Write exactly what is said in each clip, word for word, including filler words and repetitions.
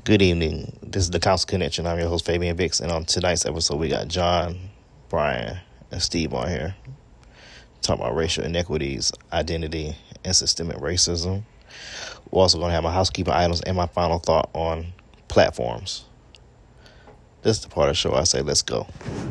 Good evening. This is the Council Connection. I'm your host, Fabian Bix, and on tonight's episode, we got John, Brian, and Steve on here talking about racial inequities, identity, and systemic racism. We're also going to have my housekeeping items and my final thought on platforms. This is the part of the show I say, let's go.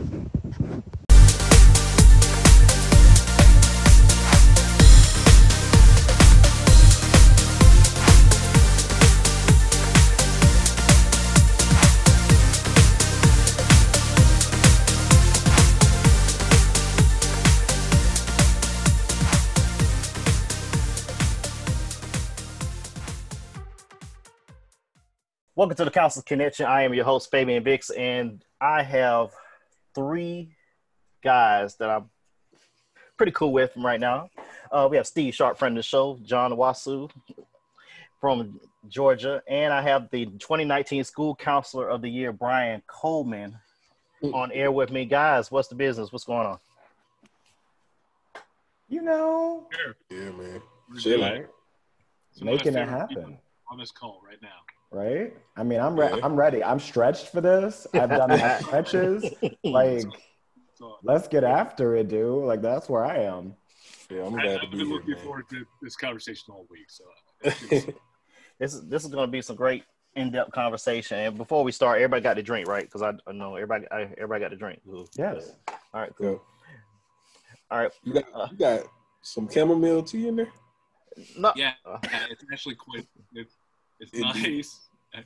Welcome to the Council Connection. I am your host, Fabian Bix, and I have three guys that I'm pretty cool with right now. Uh, we have Steve Sharp, friend of the show, John Wasu from Georgia, and I have the twenty nineteen School Counselor of the Year, Brian Coleman, on air with me. Guys, what's the business? What's going on? You know, yeah, man, Chilling. Making it happen on this call right now. Right? I mean, I'm re- I'm ready. I'm stretched for this. I've done my stretches. Like, let's get after it, dude. Like, that's where I am. Yeah, I'm I, glad I've to be been here, looking man. forward to this conversation all week. So This is this is going to be some great in-depth conversation. And before we start, everybody got to drink, right? Because I, I know everybody I, everybody got to drink. Cool. Yes. All right, cool. Yeah. All right. You got Uh, you got some chamomile tea in there? no. yeah, Uh, yeah, it's actually quite it's, it's It- nice.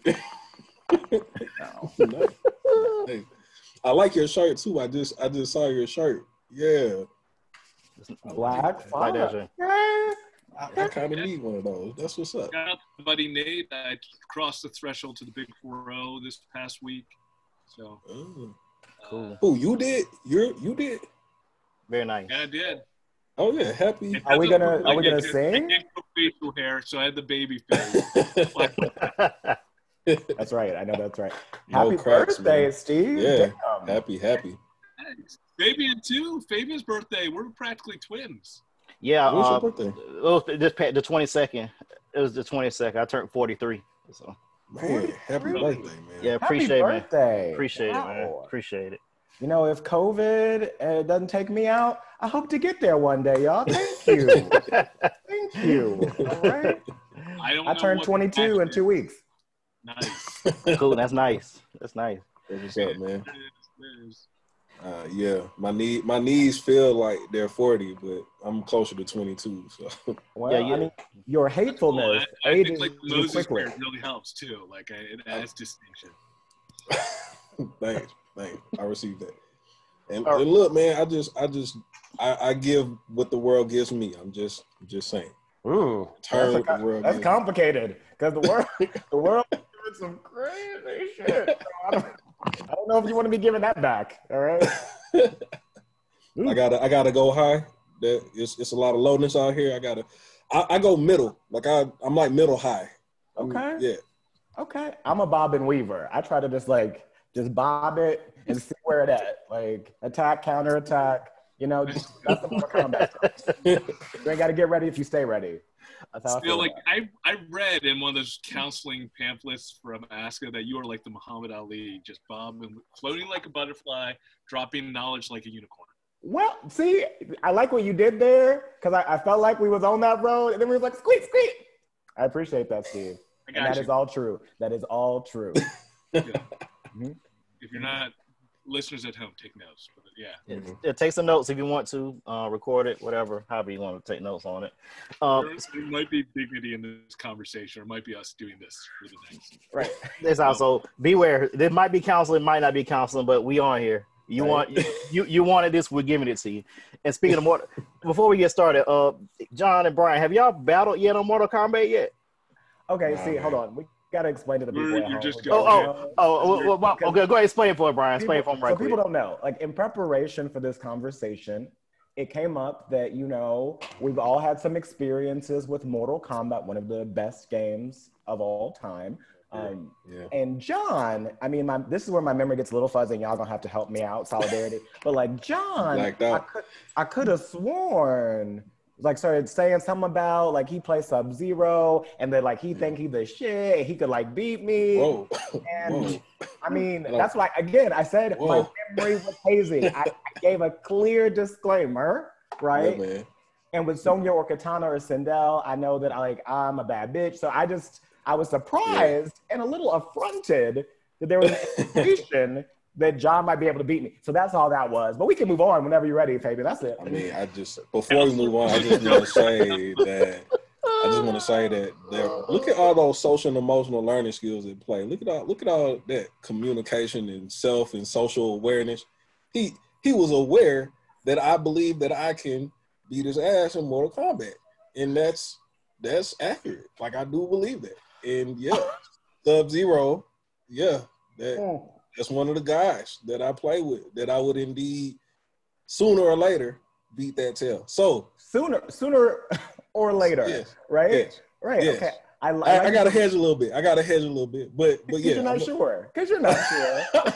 No. Hey, I like your shirt too. I just I just saw your shirt. Yeah, Black like that, Fuck. Jay. I, I kind of need one of those. That's what's up. Got my buddy Nate. I crossed the threshold to the big four zero this past week. So Oh. Cool. Who you did? You you did? Very nice. yeah, I did. Oh yeah, happy. It Are we doesn't gonna- look are we like gonna it. sing? I didn't grow facial hair, so I had the baby face. That's right. I know that's right. No Happy cracks, birthday, man. Steve. Yeah. Damn. happy, happy. Thanks. Fabian too. Fabian's birthday. We're practically twins. Yeah. When's Uh, your birthday? it was this pa- the twenty-second. It was the twenty-second. I turned forty-three. So Man, happy Really? birthday, man. yeah, Happy appreciate it, man. birthday. Appreciate it, man. Wow. Appreciate it. You know, if COVID uh, doesn't take me out, I hope to get there one day, y'all. Thank you. Thank you. All right. I don't. I know turned what twenty-two the in two weeks. Nice. Cool. That's nice. That's nice. That's what's up, man. It is, it is. Uh, yeah, my knee, my knees feel like they're forty, but I'm closer to twenty-two. So Well, Yeah, you- I mean, your Well, hatefulness I, I ages think like you Moses quickly. beard really helps too. Like I, it adds distinction. thanks, thanks. I received that. And, All right. and look, man, I just, I just, I, I give what the world gives me. I'm just, just saying. Ooh, Turn that's, a what the co- world that's gives. complicated because the world, the world is doing some crazy shit. So I, don't, I don't know if you want to be giving that back. All right. I gotta, I gotta go high. That it's, it's a lot of lowness out here. I gotta, I, I go middle. Like I, I'm like middle high. I'm- Okay. Yeah. Okay. I'm a bob and weaver. I try to just like just bob it and see where it at. Like attack, counter attack. You know, just, that's the Mortal Kombat stuff. You ain't got to get ready if you stay ready. That's how I Still, feel like about it. I, I read in one of those counseling pamphlets from Aska that you are like the Muhammad Ali, just bobbing, floating like a butterfly, dropping knowledge like a unicorn. Well, see, I like what you did there because I, I felt like we was on that road and then we was like, squeak, squeak. I appreciate that, Steve. I And got that you. is all true. That is all true. If you're not listeners at home, take notes. But yeah, It, it take some notes if you want to uh, record it, whatever, however you want to take notes on it. Um, there, there might be dignity in this conversation, or it might be us doing this for the next. Right. there's also beware. There might be counseling, might not be counseling, but we on here. You Right. want you you wanted this, we're giving it to you. And speaking of Mortal, before we get started, uh, John and Brian, have y'all battled yet on Mortal Kombat yet? Okay, Nah, see, man. hold on. We got to explain to the people You're- at you're home. just who Oh, don't oh, know. oh, well, well, okay. Go ahead, explain it for it, Brian. Explain it for him right so quick. people don't know. Like in preparation for this conversation, it came up that, you know, we've all had some experiences with Mortal Kombat, one of the best games of all time. Um, Yeah. and John, I mean, my, this is where my memory gets a little fuzzy and y'all gonna have to help me out, solidarity. But like John, Blacked I out. could, I could have sworn like started saying something about like he plays Sub Zero and then like he think he the shit and he could like beat me. Whoa. And Whoa. I mean, that's why again I said Whoa. my memory was hazy. I, I gave a clear disclaimer, right? Yeah, man. And with Sonya or Katana or Sindel, I know that I like I'm a bad bitch. So I just I was surprised yeah. and a little affronted that there was an indication that John might be able to beat me. So that's all that was. But we can move on whenever you're ready, Fabian. That's it. I mean, I just, before we move on, I just want to say that, I just want to say that there, look at all those social and emotional learning skills at play. Look at all, look at all that communication and self and social awareness. He, he was aware that I believe that I can beat his ass in Mortal Kombat. And that's, that's accurate. Like, I do believe that. And yeah, Sub-Zero, yeah, that, that's one of the guys that I play with that I would indeed sooner or later beat that tail. So sooner, sooner or later, yes, right? Yes, right. Yes. Okay. I, I, I, I got to hedge a little bit. I got to hedge a little bit, but but yeah, you're not I'm, sure because you're not sure. Look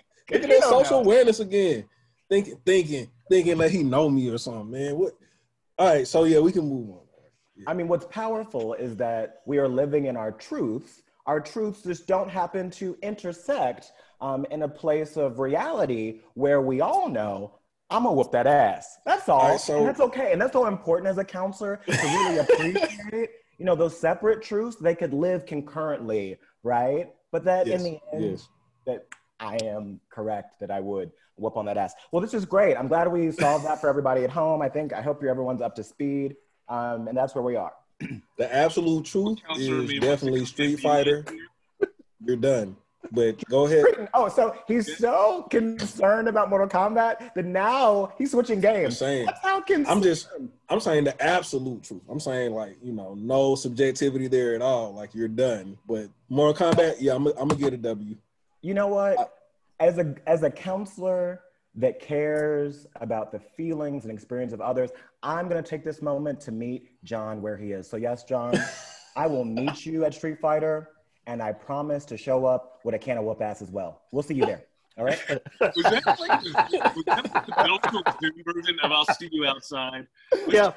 at that social know. awareness again. Thinking, thinking, thinking like he know me or something, man. What? All right, so yeah, we can move on. Yeah. I mean, what's powerful is that we are living in our truths. Our truths just don't happen to intersect um, in a place of reality where we all know I'm gonna whoop that ass. That's all. all right, so, and that's okay. And that's so important as a counselor to really appreciate, you know, those separate truths, they could live concurrently, right? But that yes, in the end, yes. that I am correct that I would whoop on that ass. Well, this is great. I'm glad we solved that for everybody at home. I think, I hope you're everyone's up to speed. Um, and that's where we are. The absolute truth is definitely Street Fighter. You're done. But go ahead. Oh, so he's so concerned about Mortal Kombat that now he's switching games. I'm saying, That's how concerned. I'm just, I'm saying the absolute truth. I'm saying like, you know, no subjectivity there at all. Like you're done. But Mortal Kombat, yeah, I'm, I'm gonna get a W. You know what? As a as a counselor that cares about the feelings and experience of others, I'm gonna take this moment to meet John where he is. So yes, John, I will meet you at Street Fighter. And I promise to show up with a can of whoop ass as well. We'll see you there. All right? Was that like the, was that the middle school Zoom version of I'll see you outside? Yeah.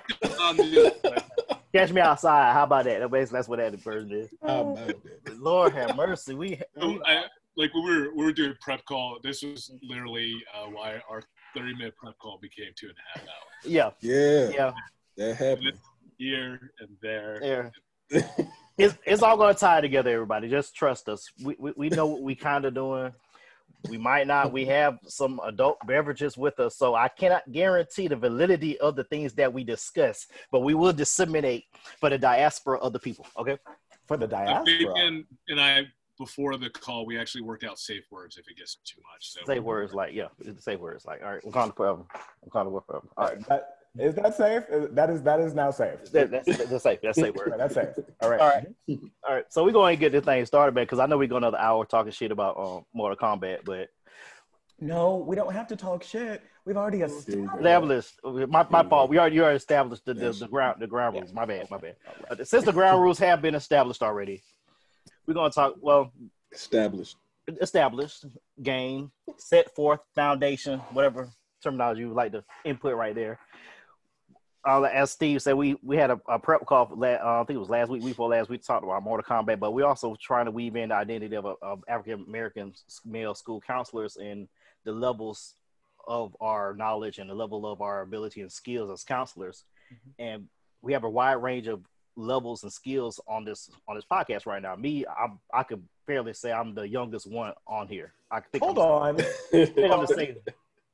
Catch me outside. How about that? That's what that version is. How about that? Lord have mercy. We, we I, like when we were, we were doing prep call, this was literally uh, why our thirty minute prep call became two and a half hours. Yeah. Yeah. Yeah. That happened. Here and there. There. It's, it's all going to tie together, everybody. Just trust us. We we, we know what we kind of doing. We might not. We have some adult beverages with us, so I cannot guarantee the validity of the things that we discuss, but we will disseminate for the diaspora of the people, okay? For the diaspora. And, and I, before the call, we actually worked out safe words if it gets too much. So say words like, yeah, say words like, all right, we're calling the problem. I'm calling the problem. All right. That, is that safe? That is that is now safe. That, that's, that's safe. That's safe word. That's safe. All right. All right. All right. So we're going to get this thing started, man, because I know we go another hour talking shit about um, Mortal Kombat, but no, we don't have to talk shit. We've already established. established my, my fault. We already you already established the, the, the ground the ground rules. My bad. My bad. Right. Since the ground rules have been established already, we're going to talk. Well, established, established, game, set forth, foundation, whatever terminology you would like to input right there. Uh, as Steve said, we we had a, a prep call. For la- uh, I think it was last week, week before last week, talked about Mortal Kombat, but we also trying to weave in the identity of, of African American male school counselors and the levels of our knowledge and the level of our ability and skills as counselors. Mm-hmm. And we have a wide range of levels and skills on this on this podcast right now. Me, I'm, I could fairly say I'm the youngest one on here. I think. Hold I'm, on. I think I'm the same.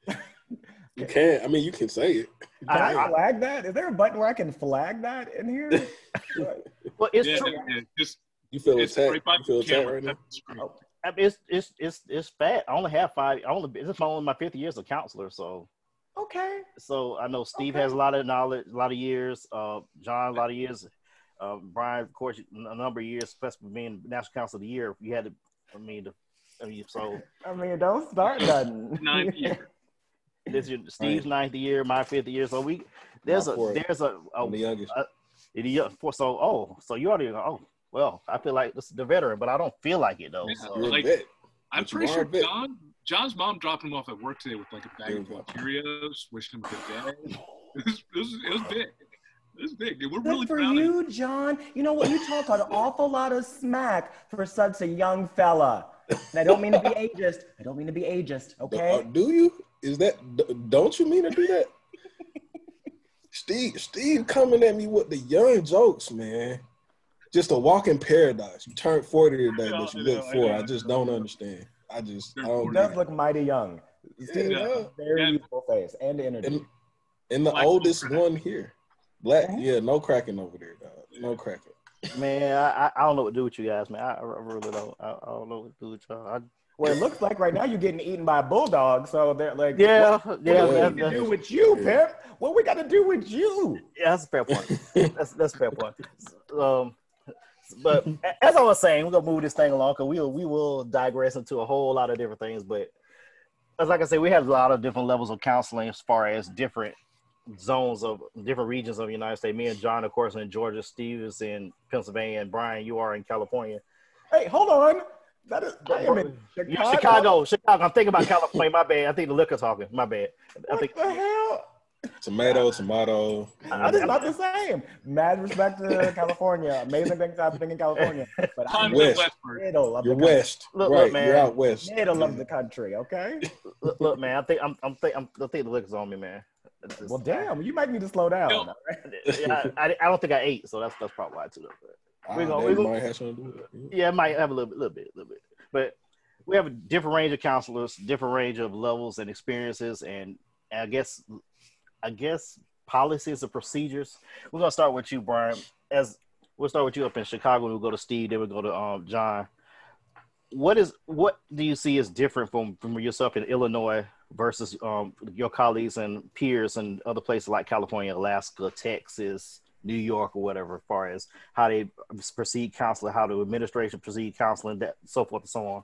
You can. I mean, you can say it. Can I, I flag that? Is there a button where I can flag that in here? Well, it's yeah, true. Yeah, just, you feel it's attacked. right You feel attacked right now. Oh, I mean, it's it's it's it's fat. I only have five. I only this is only my fifth year as a counselor. So okay. So I know Steve okay. has a lot of knowledge, a lot of years. Uh, John, a lot of years. Uh, Brian, of course, a number of years, especially being National Council of the Year. You had to. I mean, the, I mean, so. I mean, don't start nothing. Nine years. This is Steve's right. ninth year, my fifth year. So we there's a there's a, a, I'm the youngest. A, a, for so oh so you already oh well I feel like this is the veteran, but I don't feel like it though. Yeah, so. like, vet. I'm but pretty sure vet. John John's mom dropped him off at work today with like a bag of Cheerios, wishing him a good day. It was, it was, it was big. It's big. We're Good really for proud of you. you, John. You know what? You talk an awful lot of smack for such a young fella. And I don't mean to be ageist. I don't mean to be ageist, okay? Uh, do you? Is that? d- Don't you mean to do that? Steve, Steve, coming at me with the young jokes, man. Just a walking paradise. You turned forty today, I know, but you I look know, I forty. know, I I just know. don't understand. I just, I Turned don't He get does it. look mighty young. Steve Yeah. has a very And- youthful face and energy. And, and the Black oldest crack. one here. Black, Mhm. yeah, no cracking over there, dog. No cracking. Man, I, I I don't know what to do with you guys, man. I, I really don't. I, I don't know what to do with y'all. I, Well, it looks like right now you're getting eaten by a bulldog. So they're like, yeah, what, yeah, what Yeah. do we that- got to do that- with you, Yeah. Pimp? What we got to do with you? yeah, that's a fair point. That's that's a fair point. Um, but a- as I was saying, we're gonna move this thing along because we will we will digress into a whole lot of different things. But as like I said, we have a lot of different levels of counseling as far as different zones of different regions of the United States. Me and John, of course, in Georgia. Steve is in Pennsylvania, and Brian, you are in California. Hey, hold on. That is, I am in You're Chicago. Chicago, Chicago. I'm thinking about California. My bad. I think the liquor talking. My bad. I What think. the hell? Tomato, tomato. That is not the same. Mad respect to California. Amazing things happening in California. But I'm Tons in of West. Westward. the middle of You're the country. west. Look, look, right, man. you're out west. Middle of the country, okay? Look, look, man. I think I'm. I'm. Think, I'm I think the liquor's on me, man. It's just- Well, damn, you might need to slow down. Yo. all right? Yeah, I, I, I don't think I ate, so that's that's probably why too. Though. But Ah, we gonna- that we gonna- might have something to do with it. yeah, it might have a little bit, little bit, little bit. But we have a different range of counselors, different range of levels and experiences, and I guess, I guess policies and procedures. We're gonna start with you, Brian. As we'll start with you up in Chicago. We'll go to Steve. Then we'll go to um, John. What is what do you see as different from from yourself in Illinois versus um, your colleagues and peers in other places like California, Alaska, Texas, New York, or whatever, as far as how they proceed counseling, how the administration proceed counseling, that so forth and so on?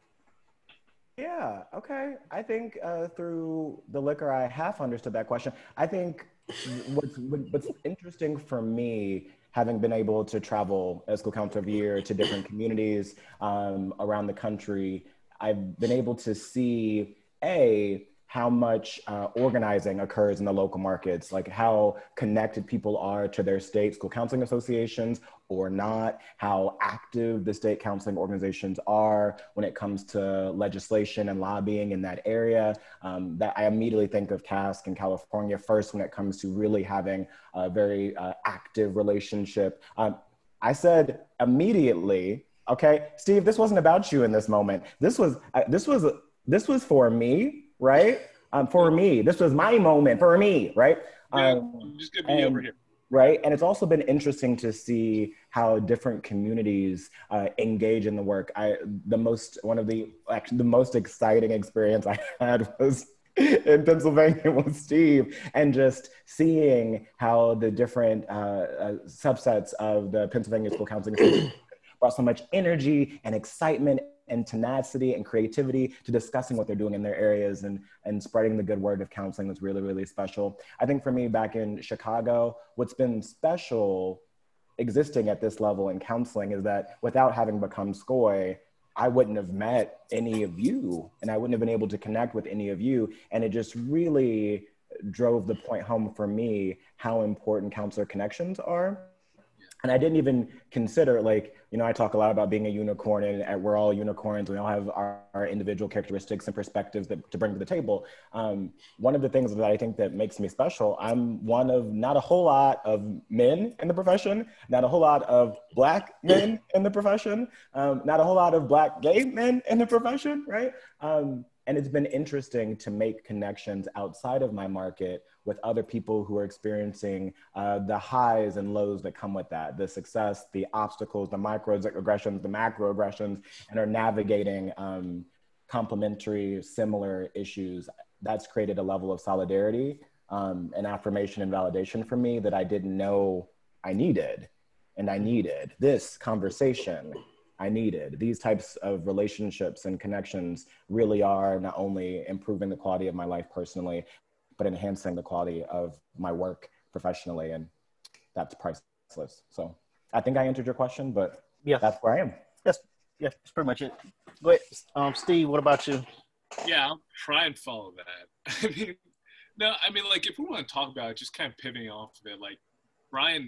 Yeah, okay. I think uh, through the liquor, I half understood that question. I think what's, what's interesting for me, having been able to travel as school counselor of the year to different communities um, around the country, I've been able to see, A, how much uh, organizing occurs in the local markets, like how connected people are to their state school counseling associations or not, how active the state counseling organizations are when it comes to legislation and lobbying in that area. Um, that I immediately think of Cask in California first when it comes to really having a very uh, active relationship. Um, I said immediately, okay, Steve, this wasn't about you in this moment. This was, uh, this was, this was for me. Right? Um, for me, this was my moment for me, right? Yeah, Um, just get me over and- here. right? And it's also been interesting to see how different communities uh, engage in the work. I, the most, one of the, actually the most exciting experience I had was in Pennsylvania with Steve, and just seeing how the different uh, uh, subsets of the Pennsylvania School Counseling Association brought so much energy and excitement and tenacity and creativity to discussing what they're doing in their areas, and, and spreading the good word of counseling was really, really special. I think for me back in Chicago, what's been special existing at this level in counseling is that without having become S C O I, I wouldn't have met any of you, and I wouldn't have been able to connect with any of you. And it just really drove the point home for me how important counselor connections are. And I didn't even consider, like, you know, I talk a lot about being a unicorn, and, and we're all unicorns. We all have our, our individual characteristics and perspectives that, to bring to the table. Um, one of the things that I think that makes me special, I'm one of not a whole lot of men in the profession, not a whole lot of Black men in the profession, um, not a whole lot of Black gay men in the profession, right? Um, and it's been interesting to make connections outside of my market with other people who are experiencing uh, the highs and lows that come with that, the success, the obstacles, the microaggressions, the macroaggressions, and are navigating um, complementary, similar issues. That's created a level of solidarity um, and affirmation and validation for me that I didn't know I needed. And I needed this conversation. I needed. These types of relationships and connections really are not only improving the quality of my life personally, but enhancing the quality of my work professionally. And that's priceless. So I think I answered your question, but Yeah, that's where I am. that's yeah, that's pretty much it. Go ahead, um, Steve. What about you? Yeah, I'll try and follow that. I mean, no, I mean, like, if we want to talk about it, just kind of pivoting off of it, like, Brian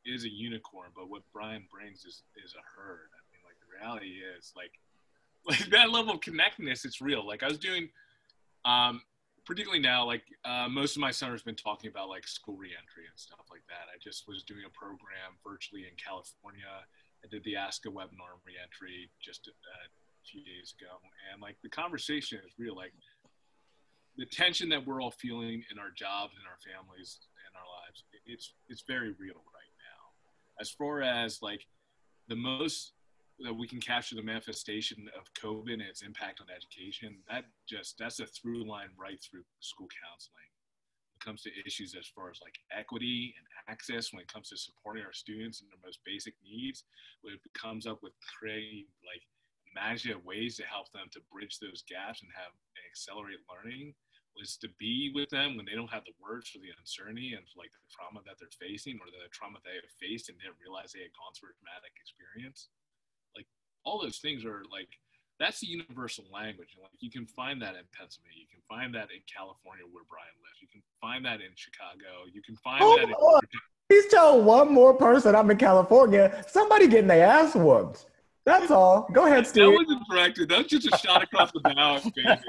is a unicorn, but what Brian brings is is a herd. I mean, like the reality is like like that level of connectedness. It's real. Like I was doing, um, particularly now, like uh, most of my summer's been talking about like school reentry and stuff like that. I just was doing a program virtually in California. I did the Ask a webinar on reentry just a, a few days ago, and like the conversation is real. Like the tension that we're all feeling in our jobs and our families and our lives, it's it's very real right now. As far as like the most that we can capture the manifestation of COVID and its impact on education, that just that's a through line right through school counseling. When it comes to issues as far as like equity and access, when it comes to supporting our students in their most basic needs, when it comes up with creating like imaginative ways to help them to bridge those gaps and have and accelerate learning, was to be with them when they don't have the words for the uncertainty and like the trauma that they're facing or the trauma they have faced and didn't realize they had gone through a traumatic experience. Like all those things are like, that's the universal language. And like you can find that in Pennsylvania. You can find that in California where Brian lives. You can find that in Chicago. You can find Oh, that in Lord. Please tell one more person I'm in California. Somebody getting their ass whooped. That's all. Go ahead, Steve. That wasn't directed. That was just a shot across the bow.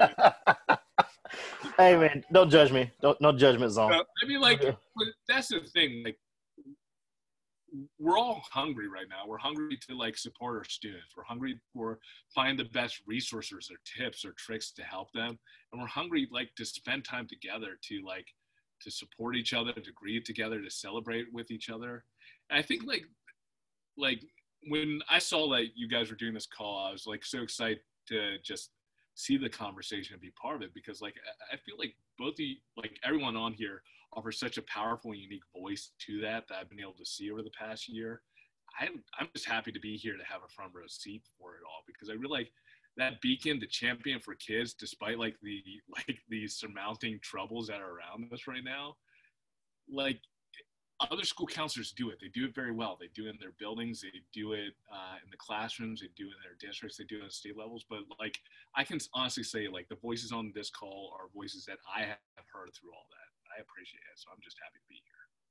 Hey man, don't judge me. Don't no judgment zone. Uh, I mean, like, but that's the thing. Like, we're all hungry right now. We're hungry to like support our students. We're hungry for find the best resources or tips or tricks to help them, and we're hungry like to spend time together to like to support each other, to grieve together, to celebrate with each other. And I think like like when I saw that you guys were doing this call, I was like so excited to just see the conversation and be part of it, because like I feel like both the like everyone on here offers such a powerful and unique voice to that that I've been able to see over the past year. I'm I'm just happy to be here to have a front row seat for it all, because I really like that beacon, the champion for kids, despite like the like these surmounting troubles that are around us right now. Like other school counselors do it. They do it very well. They do it in their buildings. They do it uh, in the classrooms. They do it in their districts. They do it at state levels. But like, I can honestly say like the voices on this call are voices that I have heard through all that. I appreciate it. So I'm just happy to be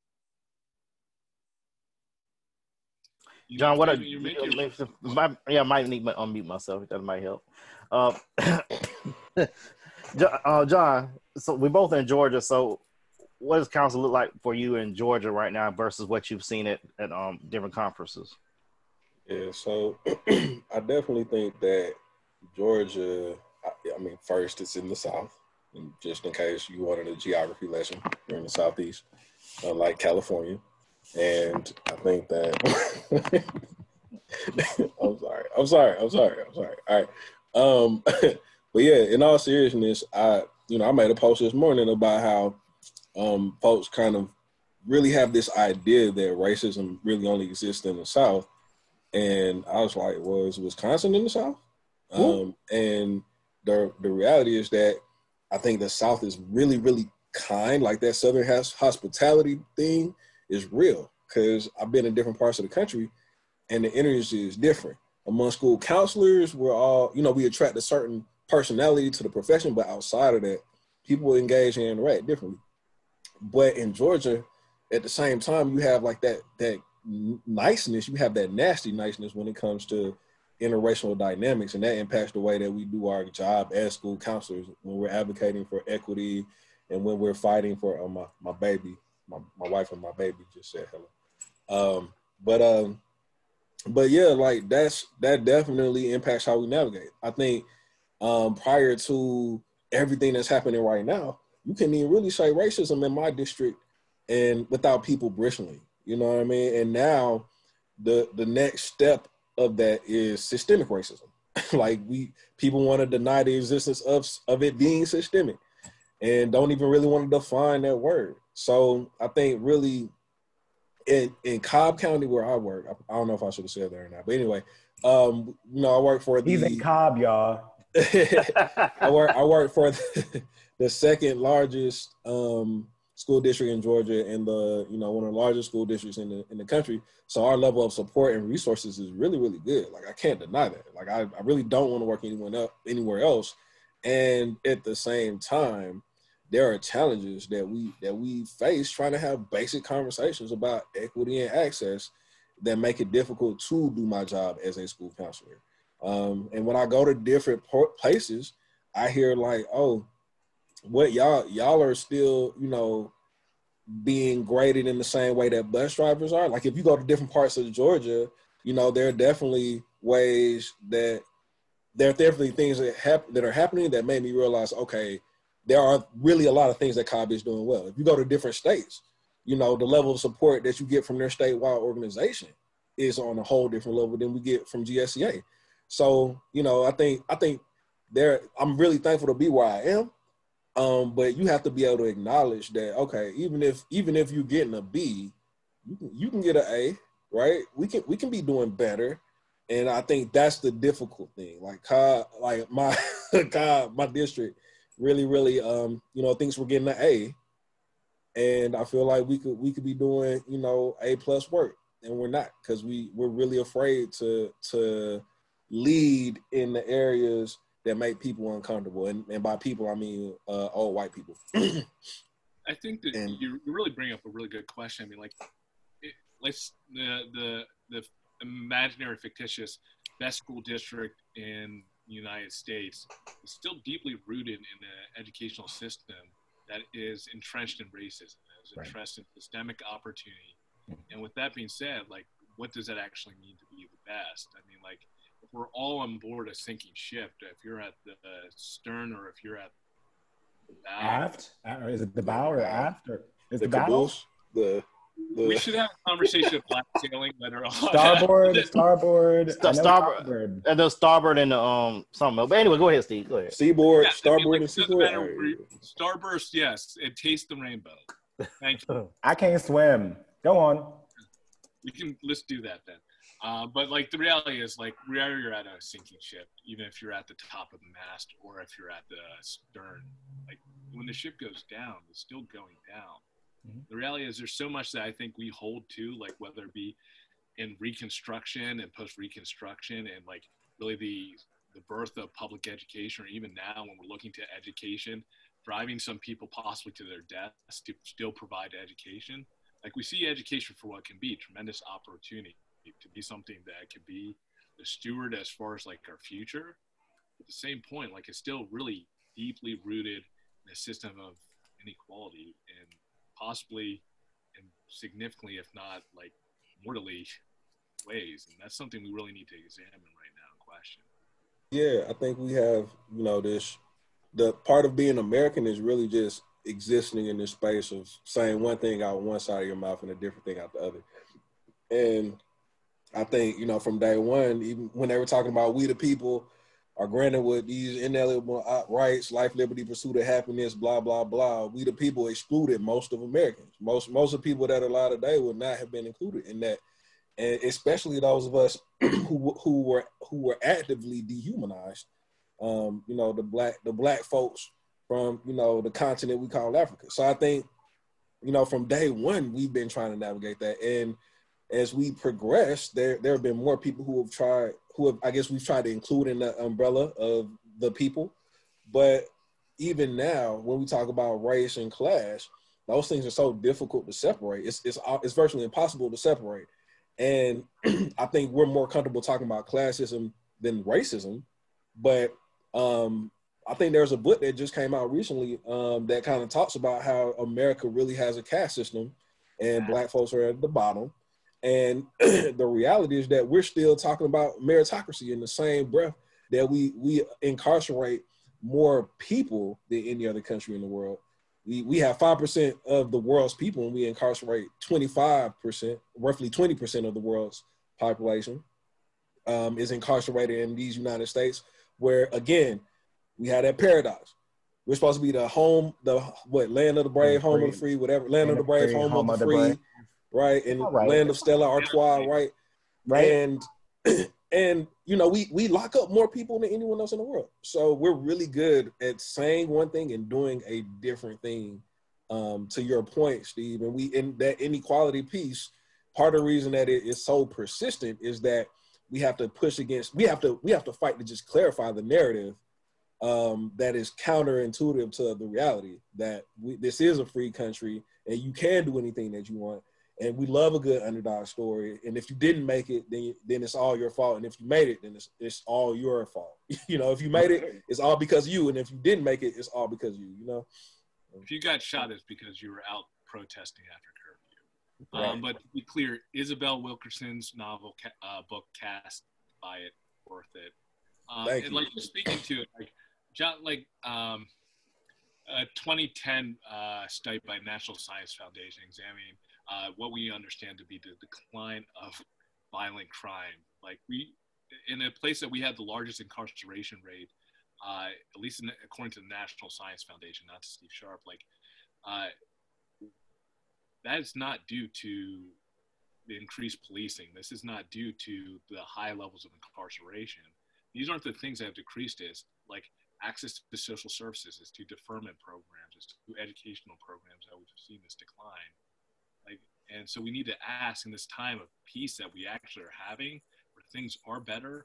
here. You John, what making, a, you're making you know, my, yeah, I might need to unmute myself. That might help. Uh, uh, John, so we're both in Georgia. So what does council look like for you in Georgia right now versus what you've seen at, at um, different conferences? Yeah, so I definitely think that Georgia, I, I mean, first, it's in the South, and just in case you wanted a geography lesson, you're in the Southeast, unlike California. And I think that, I'm sorry, I'm sorry, I'm sorry, I'm sorry. All right. Um, but yeah, in all seriousness, I, you know, I made a post this morning about how um, folks kind of really have this idea that racism really only exists in the South. And I was like, well, is Wisconsin in the South? Um, and the the reality is that I think the South is really, really kind. Like that Southern has hospitality thing is real, because I've been in different parts of the country and the energy is different. Among school counselors, we're all, you know, we attract a certain personality to the profession, but outside of that, people engage and interact differently. But in Georgia, at the same time, you have like that that niceness, you have that nasty niceness when it comes to interracial dynamics, and that impacts the way that we do our job as school counselors when we're advocating for equity and when we're fighting for uh, my, my baby, my, my wife and my baby just said hello. Um, but um, but yeah, like that's that definitely impacts how we navigate. I think um, prior to everything that's happening right now, you can't even really say racism in my district and without people bristling, you know what I mean? And now the the next step of that is systemic racism. Like we people want to deny the existence of, of it being systemic and don't even really want to define that word. So I think really in, in Cobb County where I work, I, I don't know if I should have said that or not, but anyway, um, you know, I work for the- He's in Cobb, y'all. I work I work for the, the second largest um, school district in Georgia and the, you know, one of the largest school districts in the in the country. So our level of support and resources is really, really good. Like I can't deny that. Like I, I really don't want to work anyone else, anywhere else. And at the same time, there are challenges that we that we face trying to have basic conversations about equity and access that make it difficult to do my job as a school counselor. Um, and when I go to different places, I hear like, oh, what y'all y'all are still, you know, being graded in the same way that bus drivers are. Like if you go to different parts of Georgia, you know, there are definitely ways that there are definitely things that happen that are happening that made me realize, okay, there are really a lot of things that Cobb is doing well. If you go to different states, you know, the level of support that you get from their statewide organization is on a whole different level than we get from G S C A. So, you know, I think I think there I'm really thankful to be where I am. Um, but you have to be able to acknowledge that, okay, even if even if you're getting a B, you can, you can get an A, right? We can we can be doing better, and I think that's the difficult thing. Like, Cobb, like my Cobb, my district really, really, um, you know, thinks we're getting an A, and I feel like we could we could be doing, you know, A plus work, and we're not because we we're really afraid to to lead in the areas that make people uncomfortable, and, and by people I mean uh, old white people. I think that and, you really bring up a really good question. I mean, like, it, like the the the imaginary fictitious best school district in the United States is still deeply rooted in an educational system that is entrenched in racism, that is entrenched in systemic opportunity. And with that being said, like, what does that actually mean to be the best? I mean, like, if we're all on board a sinking ship, if you're at the stern or if you're at the bow. Aft? Or is it the bow or aft? Or is the the bow? The, the, we should have a conversation of black sailing later on. Starboard, starboard, St- starboard, starboard. And the starboard and the, um something else. But anyway, go ahead, Steve. Go ahead. Seaboard, yeah, starboard, I mean, like, and seaboard. Starburst, yes. It tastes the rainbow. Thank you. I can't swim. Go on. We can let's do that then. Uh, but like the reality is, like, wherever you're at a sinking ship, even if you're at the top of the mast or if you're at the stern, like when the ship goes down, it's still going down. Mm-hmm. The reality is there's so much that I think we hold to, like whether it be in Reconstruction and post-Reconstruction and like really the the birth of public education, or even now when we're looking to education, driving some people possibly to their deaths to still provide education. Like we see education for what it can be, tremendous opportunity to be something that could be the steward as far as like our future. At the same point, like it's still really deeply rooted in a system of inequality and possibly and significantly, if not like mortally ways. And that's something we really need to examine right now and question. Yeah, I think we have, you know, this, the part of being American is really just existing in this space of saying one thing out one side of your mouth and a different thing out the other. And I think, you know, from day one, even when they were talking about we the people are granted with these inalienable rights, life, liberty, pursuit of happiness, blah, blah, blah, we the people excluded most of Americans. Most most of the people that are alive today would not have been included in that. And especially those of us who who were who were actively dehumanized. Um, you know, the black the black folks from, you know, the continent we call Africa. So I think, you know, from day one, we've been trying to navigate that. And as we progress, there there have been more people who have tried, who have, I guess we've tried to include in the umbrella of the people. But even now, when we talk about race and class, those things are so difficult to separate. It's it's it's virtually impossible to separate. And I think we're more comfortable talking about classism than racism. But um, I think there's a book that just came out recently um, that kind of talks about how America really has a caste system and black folks are at the bottom. And the reality is that we're still talking about meritocracy in the same breath that we we incarcerate more people than any other country in the world. We we have five percent of the world's people and we incarcerate twenty-five percent, roughly twenty percent of the world's population um, is incarcerated in these United States, where, again, we have that paradox. We're supposed to be the home, the what, land of the brave, home of the free, whatever, land, land of the brave, home, home of the free. Brave. Right, and right. Land of Stella Artois, right? Right. And and you know, we we lock up more people than anyone else in the world. So we're really good at saying one thing and doing a different thing. Um, to your point, Steve, and we in that inequality piece, part of the reason that it is so persistent is that we have to push against, we have to we have to fight to just clarify the narrative um, that is counterintuitive to the reality that we, this is a free country and you can do anything that you want. And we love a good underdog story. And if you didn't make it, then then it's all your fault. And if you made it, then it's it's all your fault. You know, if you made it, it's all because of you. And if you didn't make it, it's all because of you. You know. If you got shot, it's because you were out protesting after curfew. Right. Um, but to be clear, Isabel Wilkerson's novel uh, book Cast, buy it, worth it. Um, Thank and you. like just speaking to it, like John, like um, a twenty ten uh, study by National Science Foundation examining uh, what we understand to be the decline of violent crime. Like we, in a place that we had the largest incarceration rate, uh, at least in, according to the National Science Foundation, not to Steve Sharp, like uh, that is not due to the increased policing. This is not due to the high levels of incarceration. These aren't the things that have decreased. Is like access to social services, is to deferment programs, is to educational programs that we've seen this decline. Like, and so we need to ask in this time of peace that we actually are having, where things are better,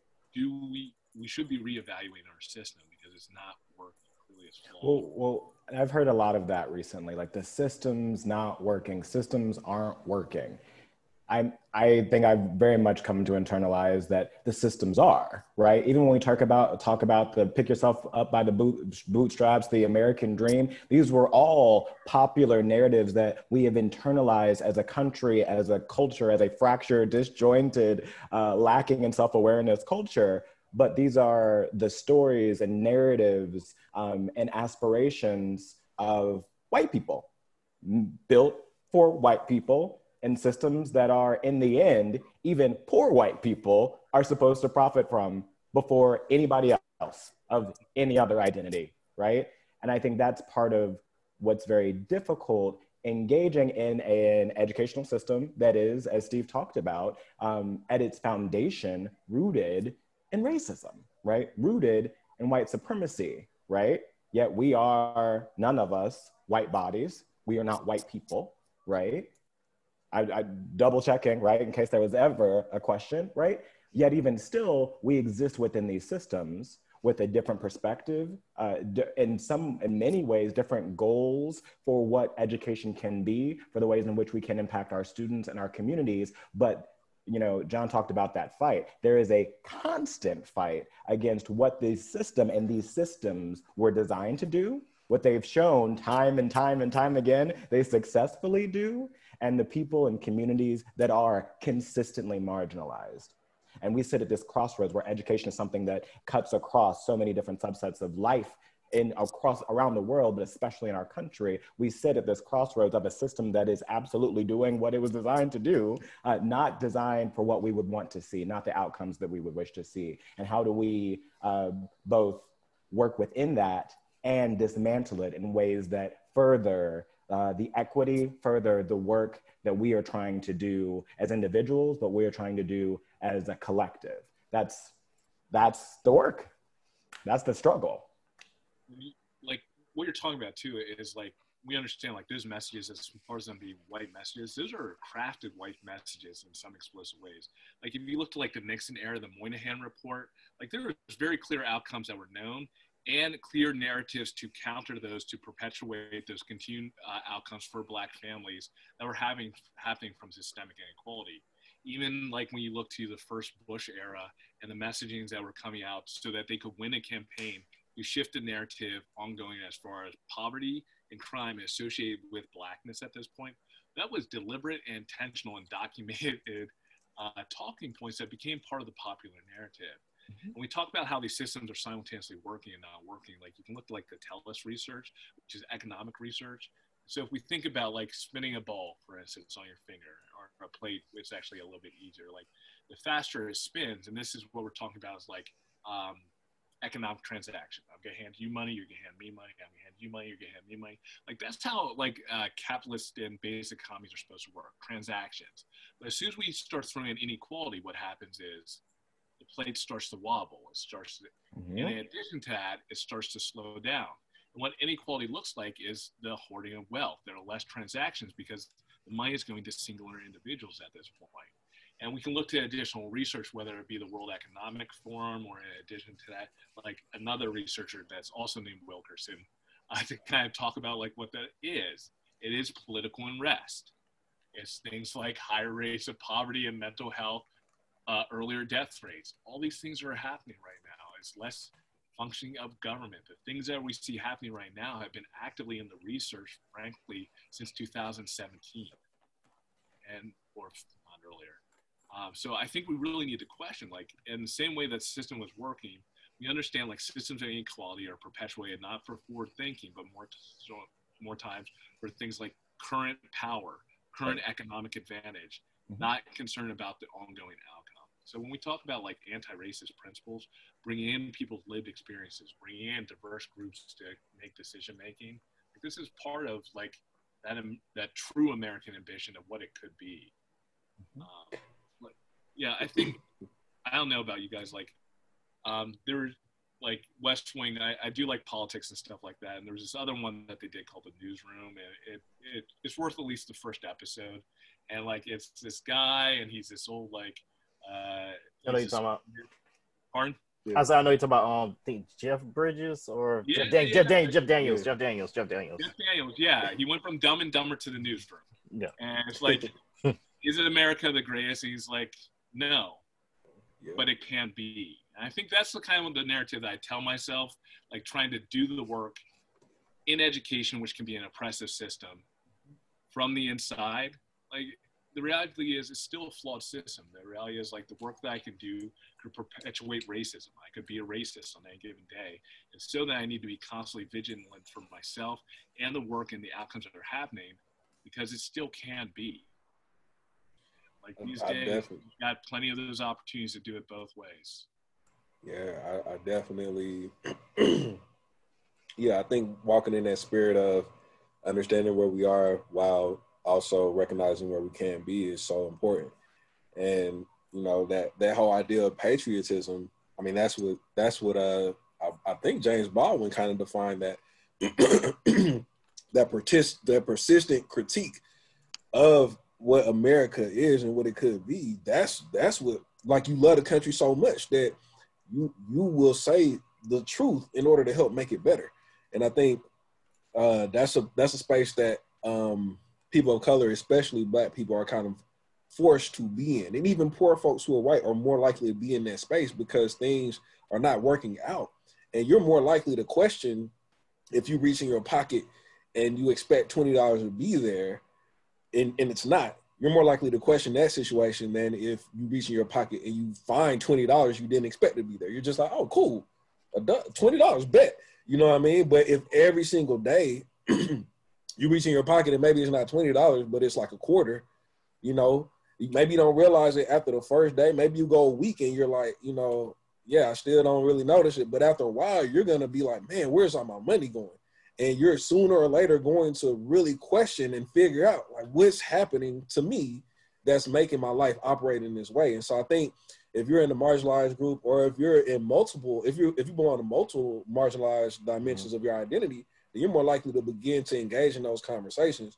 do we, we should be reevaluating our system because it's not working. Clearly it's flawed. Well, well, I've heard a lot of that recently, like the system's not working, systems aren't working. I, I think I've very much come to internalize that the systems are, right? Even when we talk about talk about the pick yourself up by the boot, bootstraps, the American dream, these were all popular narratives that we have internalized as a country, as a culture, as a fractured, disjointed, uh, lacking in self-awareness culture. But these are the stories and narratives um, and aspirations of white people, built for white people, and systems that are, in the end, even poor white people are supposed to profit from before anybody else of any other identity, right? And I think that's part of what's very difficult, engaging in an educational system that is, as Steve talked about, um, at its foundation, rooted in racism, right? Rooted in white supremacy, right? Yet we are, none of us, white bodies. We are not white people, right? I, I double checking, right, in case there was ever a question, right? Yet even still, we exist within these systems with a different perspective, uh, in some, in many ways, different goals for what education can be, for the ways in which we can impact our students and our communities. But, you know, John talked about that fight. There is a constant fight against what the system and these systems were designed to do, what they've shown time and time and time again, they successfully do, and the people and communities that are consistently marginalized. And we sit at this crossroads where education is something that cuts across so many different subsets of life in across around the world, but especially in our country. We sit at this crossroads of a system that is absolutely doing what it was designed to do, uh, not designed for what we would want to see, not the outcomes that we would wish to see. And how do we uh, both work within that and dismantle it in ways that further uh, the equity, further the work that we are trying to do as individuals, but we are trying to do as a collective. That's, that's the work. That's the struggle. Like what you're talking about too is like, we understand like those messages, as far as them being white messages, those are crafted white messages in some explosive ways. Like if you look to like the Nixon era, the Moynihan report, like there were very clear outcomes that were known and clear narratives to counter those, to perpetuate those continued uh, outcomes for Black families that were having happening from systemic inequality. Even like when you look to the first Bush era and the messagings that were coming out so that they could win a campaign, you shift the narrative ongoing as far as poverty and crime associated with Blackness at this point. That was deliberate and intentional and documented uh, talking points that became part of the popular narrative. Mm-hmm. When we talk about how these systems are simultaneously working and not working, like you can look at like the TELUS research, which is economic research. So if we think about like spinning a ball, for instance, on your finger or a plate, it's actually a little bit easier. Like the faster it spins, and this is what we're talking about is like um, economic transaction. I'm gonna hand you money, you're gonna hand me money, I'm gonna hand you money, you're gonna hand me money. Like that's how like uh, capitalist and basic economies are supposed to work, transactions. But as soon as we start throwing in inequality, what happens is the plate starts to wobble. It starts to, mm-hmm. and in addition to that, it starts to slow down. And what inequality looks like is the hoarding of wealth. There are less transactions because the money is going to singular individuals at this point. And we can look to additional research, whether it be the World Economic Forum or in addition to that, like another researcher that's also named Wilkerson, uh, to kind of talk about like what that is. It is political unrest. It's things like higher rates of poverty and mental health, uh, earlier death rates. All these things are happening right now. It's less functioning of government. The things that we see happening right now have been actively in the research, frankly, since two thousand seventeen, and or not earlier. Um, so I think we really need to question, like, in the same way that system was working, we understand like systems of inequality are perpetuated not for forward thinking, but more so, more times for things like current power, current economic advantage, mm-hmm. not concerned about the ongoing outcome. So when we talk about like anti-racist principles, bringing in people's lived experiences, bringing in diverse groups to make decision making, like, this is part of like that um, that true American ambition of what it could be. Mm-hmm. Um, like, yeah, I think I don't know about you guys. Like, um, there was like West Wing. I, I do like politics and stuff like that. And there was this other one that they did called The Newsroom. And it, it it's worth at least the first episode. And like it's this guy, and he's this old like. Uh, I know you're talking about. Pardon? Yeah. I, said, I know you're talking about um, I think Jeff Bridges or yeah, Jeff, Dan- yeah, Jeff, Dan- Jeff Daniels. yeah. Jeff Daniels. Jeff Daniels. Jeff Daniels. Yeah, he went from Dumb and Dumber to The Newsroom. Yeah, and it's like, is it America the greatest? And he's like, no, yeah. but it can be. And I think that's the kind of the narrative that I tell myself, like trying to do the work in education, which can be an oppressive system, from the inside, like. The reality is it's still a flawed system. The reality is like the work that I can do could perpetuate racism. I could be a racist on any given day. And so that I need to be constantly vigilant for myself and the work and the outcomes that are happening, because it still can be. Like these I days, we've got plenty of those opportunities to do it both ways. Yeah, I, I definitely, yeah, I think walking in that spirit of understanding where we are while also recognizing where we can be is so important. And, you know, that, that whole idea of patriotism, I mean, that's what, that's what, uh, I, I think James Baldwin kind of defined that, that, persist, that persistent critique of what America is and what it could be. That's, that's what, like, you love the country so much that you, you will say the truth in order to help make it better. And I think uh, that's a, that's a space that, um, people of color, especially Black people, are kind of forced to be in. And even poor folks who are white are more likely to be in that space because things are not working out. And you're more likely to question if you reach in your pocket and you expect twenty dollars to be there and, and it's not. You're more likely to question that situation than if you reach in your pocket and you find twenty dollars you didn't expect to be there. You're just like, oh, cool, twenty dollars, bet. You know what I mean? But if every single day you reach in your pocket and maybe it's not twenty dollars, but it's like a quarter, you know, maybe you don't realize it after the first day. Maybe you go a week and you're like, you know, yeah, I still don't really notice it. But after a while, you're going to be like, man, where's all my money going? And you're sooner or later going to really question and figure out like what's happening to me that's making my life operate in this way. And so I think if you're in the marginalized group or if you're in multiple, if you if you belong to multiple marginalized dimensions mm-hmm. of your identity, you're more likely to begin to engage in those conversations.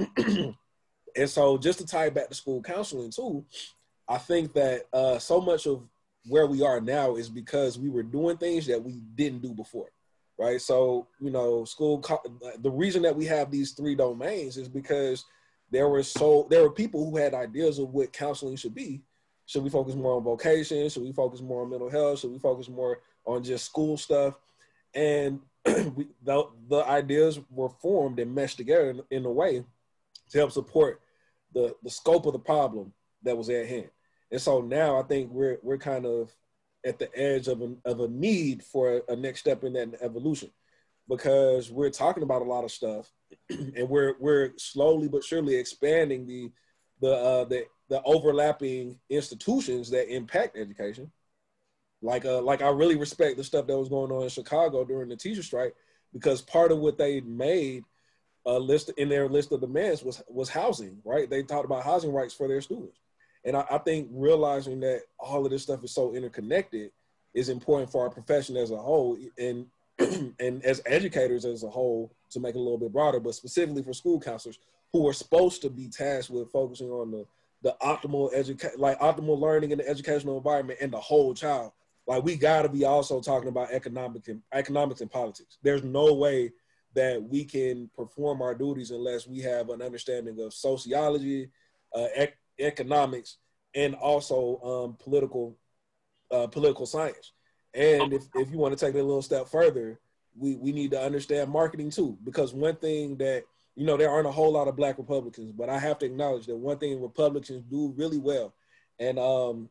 And so just to tie it back to school counseling too, I think that uh, so much of where we are now is because we were doing things that we didn't do before, right? So, you know, school, the reason that we have these three domains is because there were so, there were people who had ideas of what counseling should be. Should we focus more on vocation? Should we focus more on mental health? Should we focus more on just school stuff? And we, the, the ideas were formed and meshed together in, in a way to help support the, the scope of the problem that was at hand. And so now I think we're we're kind of at the edge of a, of a need for a, a next step in that evolution, because we're talking about a lot of stuff and we're we're slowly but surely expanding the the uh, the, the overlapping institutions that impact education. Like, uh, like I really respect the stuff that was going on in Chicago during the teacher strike, because part of what they made a list in their list of demands was was housing, right? They talked about housing rights for their students. And I, I think realizing that all of this stuff is so interconnected is important for our profession as a whole, and and as educators as a whole, to make it a little bit broader, but specifically for school counselors who are supposed to be tasked with focusing on the, the optimal education, like optimal learning in the educational environment and the whole child. Like we got to be also talking about economic and economics and politics. There's no way that we can perform our duties unless we have an understanding of sociology, uh, ec- economics, and also um, political uh, political science. And if, if you want to take it a little step further, we, we need to understand marketing too, because one thing that, you know, there aren't a whole lot of Black Republicans, but I have to acknowledge that one thing Republicans do really well, and um,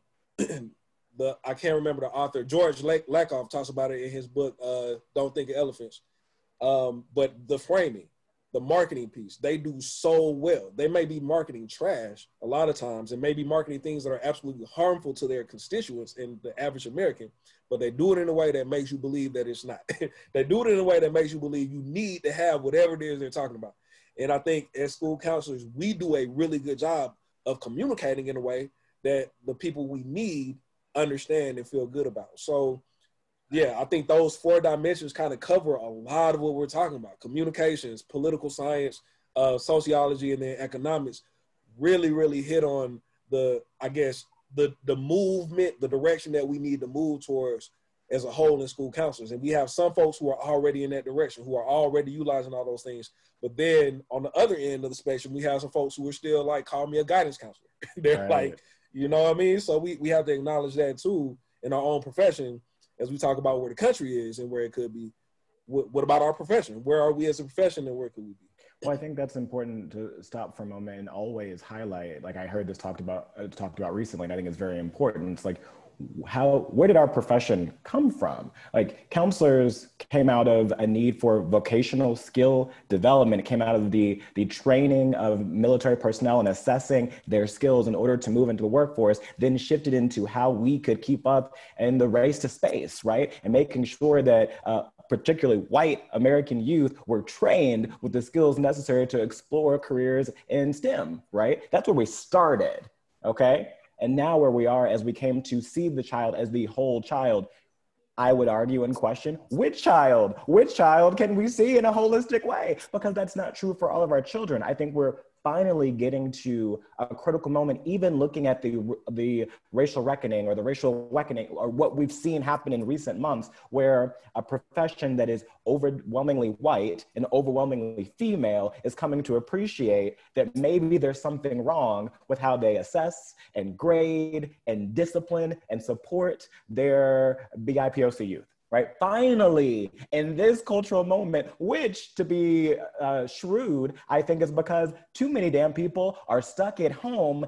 the I can't remember the author, George Lakoff talks about it in his book, uh, Don't Think of Elephants, um, but the framing, the marketing piece, they do so well. They may be marketing trash a lot of times and maybe marketing things that are absolutely harmful to their constituents and the average American, but they do it in a way that makes you believe that it's not. They do it in a way that makes you believe you need to have whatever it is they're talking about. And I think as school counselors, we do a really good job of communicating in a way that the people we need understand and feel good about. So yeah, I think those four dimensions kind of cover a lot of what we're talking about. Communications, political science, uh, sociology, and then economics really, really hit on the, I guess, the the movement, the direction that we need to move towards as a whole in school counselors. And we have some folks who are already in that direction, who are already utilizing all those things. But then on the other end of the spectrum, we have some folks who are still like, call me a guidance counselor. They're Right. like, you know what I mean? So we, we have to acknowledge that too in our own profession as we talk about where the country is and where it could be. What, what about our profession? Where are we as a profession and where could we be? Well, I think that's important to stop for a moment and always highlight. Like I heard this talked about uh, talked about recently, and I think it's very important. It's like, how, where did our profession come from? Like counselors came out of a need for vocational skill development. It came out of the, the training of military personnel and assessing their skills in order to move into the workforce, then shifted into how we could keep up in the race to space, right? And making sure that uh, particularly white American youth were trained with the skills necessary to explore careers in STEM, right? That's where we started, okay? And now where we are as we came to see the child as the whole child, I would argue and question, which child? Which child can we see in a holistic way? Because that's not true for all of our children. I think we're finally getting to a critical moment, even looking at the, the racial reckoning or the racial reckoning or what we've seen happen in recent months, where a profession that is overwhelmingly white and overwhelmingly female is coming to appreciate that maybe there's something wrong with how they assess and grade and discipline and support their B I P O C youth. Right? Finally, in this cultural moment, which to be uh, shrewd, I think is because too many damn people are stuck at home,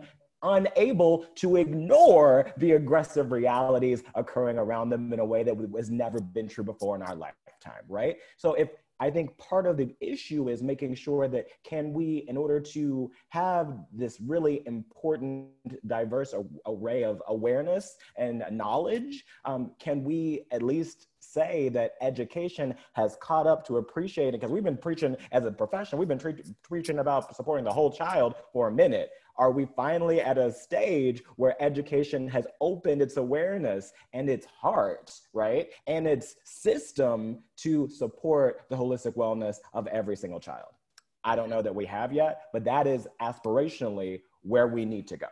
unable to ignore the aggressive realities occurring around them in a way that has never been true before in our lifetime, right? So if I think part of the issue is making sure that can we, in order to have this really important, diverse array of awareness and knowledge, um, can we at least say that education has caught up to appreciating, because we've been preaching as a profession, we've been tre- preaching about supporting the whole child for a minute. Are we finally at a stage where education has opened its awareness and its heart, right? And its system to support the holistic wellness of every single child? I don't know that we have yet, but that is aspirationally where we need to go.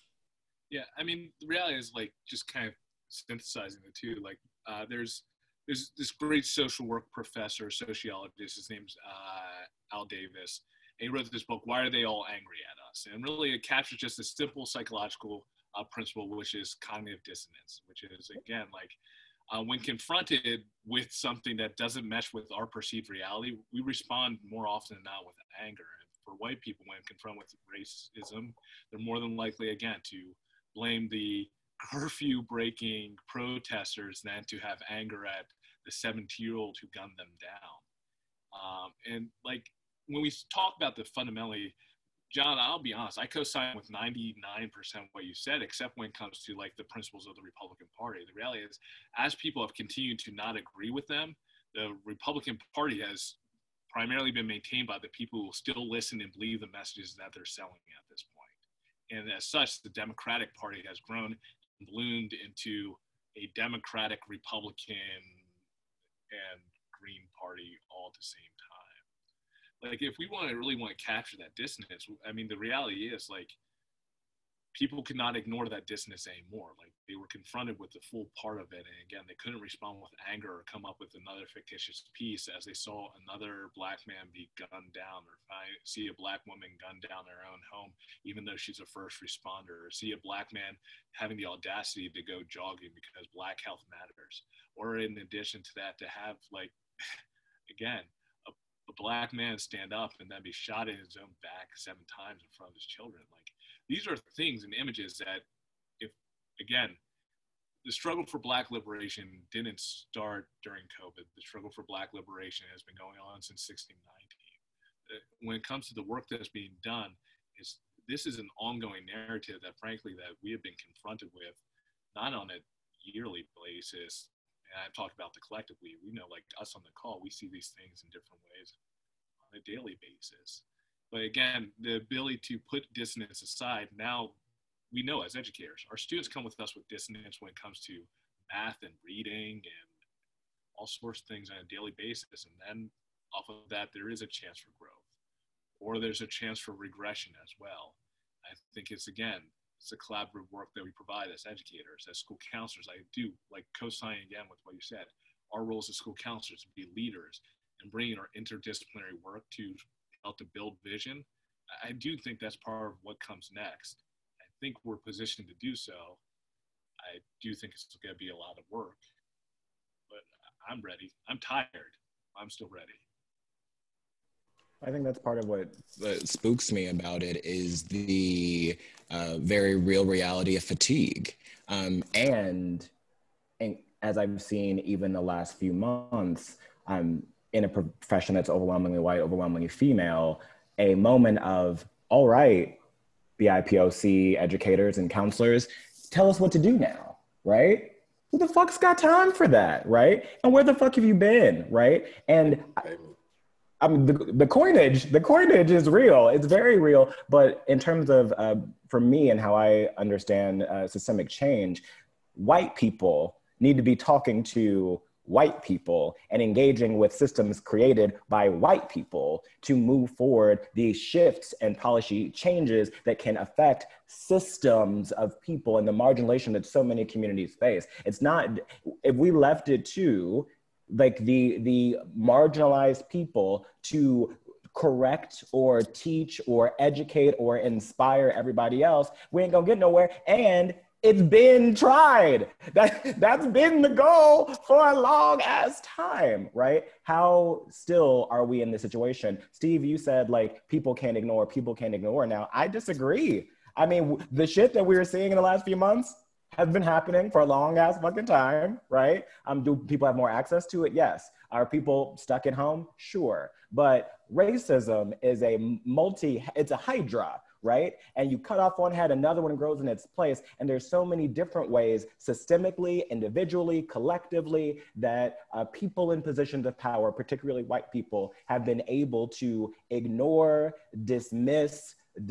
Yeah, I mean, the reality is like just kind of synthesizing the two. Like uh, there's there's this great social work professor, sociologist, his name's uh, Al Davis. And he wrote this book, Why Are They All Angry at Us? And really it captures just a simple psychological uh, principle, which is cognitive dissonance, which is, again, like uh, when confronted with something that doesn't mesh with our perceived reality, we respond more often than not with anger. And for white people, when confronted with racism, they're more than likely, again, to blame the curfew breaking protesters than to have anger at the seventeen-year-old who gunned them down. Um, and like, when we talk about the fundamentally, John, I'll be honest, I co-sign with ninety-nine percent what you said, except when it comes to like the principles of the Republican Party. The reality is, as people have continued to not agree with them, the Republican Party has primarily been maintained by the people who still listen and believe the messages that they're selling at this point. And as such, the Democratic Party has grown and bloomed into a Democratic, Republican, and Green Party all at the same time. Like, if we want to really want to capture that dissonance, I mean, the reality is, like, people could not ignore that dissonance anymore. Like they were confronted with the full part of it. And again, they couldn't respond with anger or come up with another fictitious piece as they saw another black man be gunned down, or find, see a black woman gunned down in her own home, even though she's a first responder, or see a black man having the audacity to go jogging because black health matters. Or in addition to that, to have like, again, a, a black man stand up and then be shot in his own back seven times in front of his children. Like, these are things and images that, if, again, the struggle for black liberation didn't start during COVID. The struggle for black liberation has been going on since sixteen nineteen. When it comes to the work that's being done, is this is an ongoing narrative that, frankly, that we have been confronted with, not on a yearly basis. And I've talked about the collective we, we know, like us on the call, we see these things in different ways on a daily basis. But again, the ability to put dissonance aside, now we know as educators, our students come with us with dissonance when it comes to math and reading and all sorts of things on a daily basis. And then off of that, there is a chance for growth, or there's a chance for regression as well. I think it's, again, it's the collaborative work that we provide as educators, as school counselors. I do, like co-signing again with what you said, our roles as school counselors to be leaders and bringing our interdisciplinary work to help to build vision. I do think that's part of what comes next. I think we're positioned to do so. I do think it's going to be a lot of work, but I'm ready. I'm tired. I'm still ready. I think that's part of what What spooks me about it is the uh, very real reality of fatigue. Um, and, and as I've seen even the last few months, um, in a profession that's overwhelmingly white, overwhelmingly female, a moment of, all right, B I P O C educators and counselors, tell us what to do now, right? Who the fuck's got time for that, right? And where the fuck have you been, right? And I, I mean, the, the coinage, the coinage is real. It's very real. But in terms of, uh, for me and how I understand uh, systemic change, white people need to be talking to white people and engaging with systems created by white people to move forward these shifts and policy changes that can affect systems of people and the marginalization that so many communities face. It's not, if we left it to like the, the marginalized people to correct or teach or educate or inspire everybody else, we ain't gonna get nowhere. And it's been tried. That, that's been the goal for a long ass time, right? How still are we in this situation? Steve, you said like people can't ignore, people can't ignore. Now, I disagree. I mean, the shit that we were seeing in the last few months has been happening for a long ass fucking time, right? Um, do people have more access to it? Yes. Are people stuck at home? Sure. But racism is a multi, it's a hydra, right? And you cut off one head, another one grows in its place. And there's so many different ways, systemically, individually, collectively, that uh, people in positions of power, particularly white people, have been able to ignore, dismiss,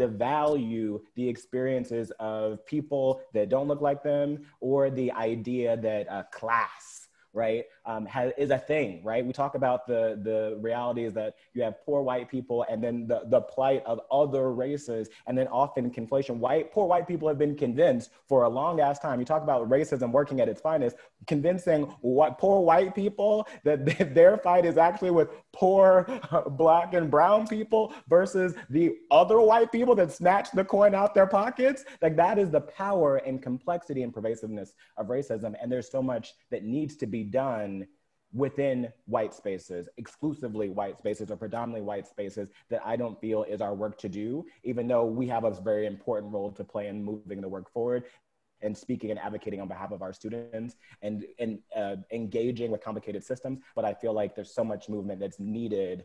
devalue the experiences of people that don't look like them, or the idea that uh, class, right, um, has, is a thing, right? We talk about the, the realities that you have poor white people and then the, the plight of other races, and then often conflation. White, poor white people have been convinced for a long ass time. You talk about racism working at its finest, convincing what, poor white people that their fight is actually with poor black and brown people versus the other white people that snatch the coin out their pockets. Like, that is the power and complexity and pervasiveness of racism. And there's so much that needs to be done within white spaces, exclusively white spaces or predominantly white spaces, that I don't feel is our work to do, even though we have a very important role to play in moving the work forward and speaking and advocating on behalf of our students and, and uh, engaging with complicated systems. But I feel like there's so much movement that's needed.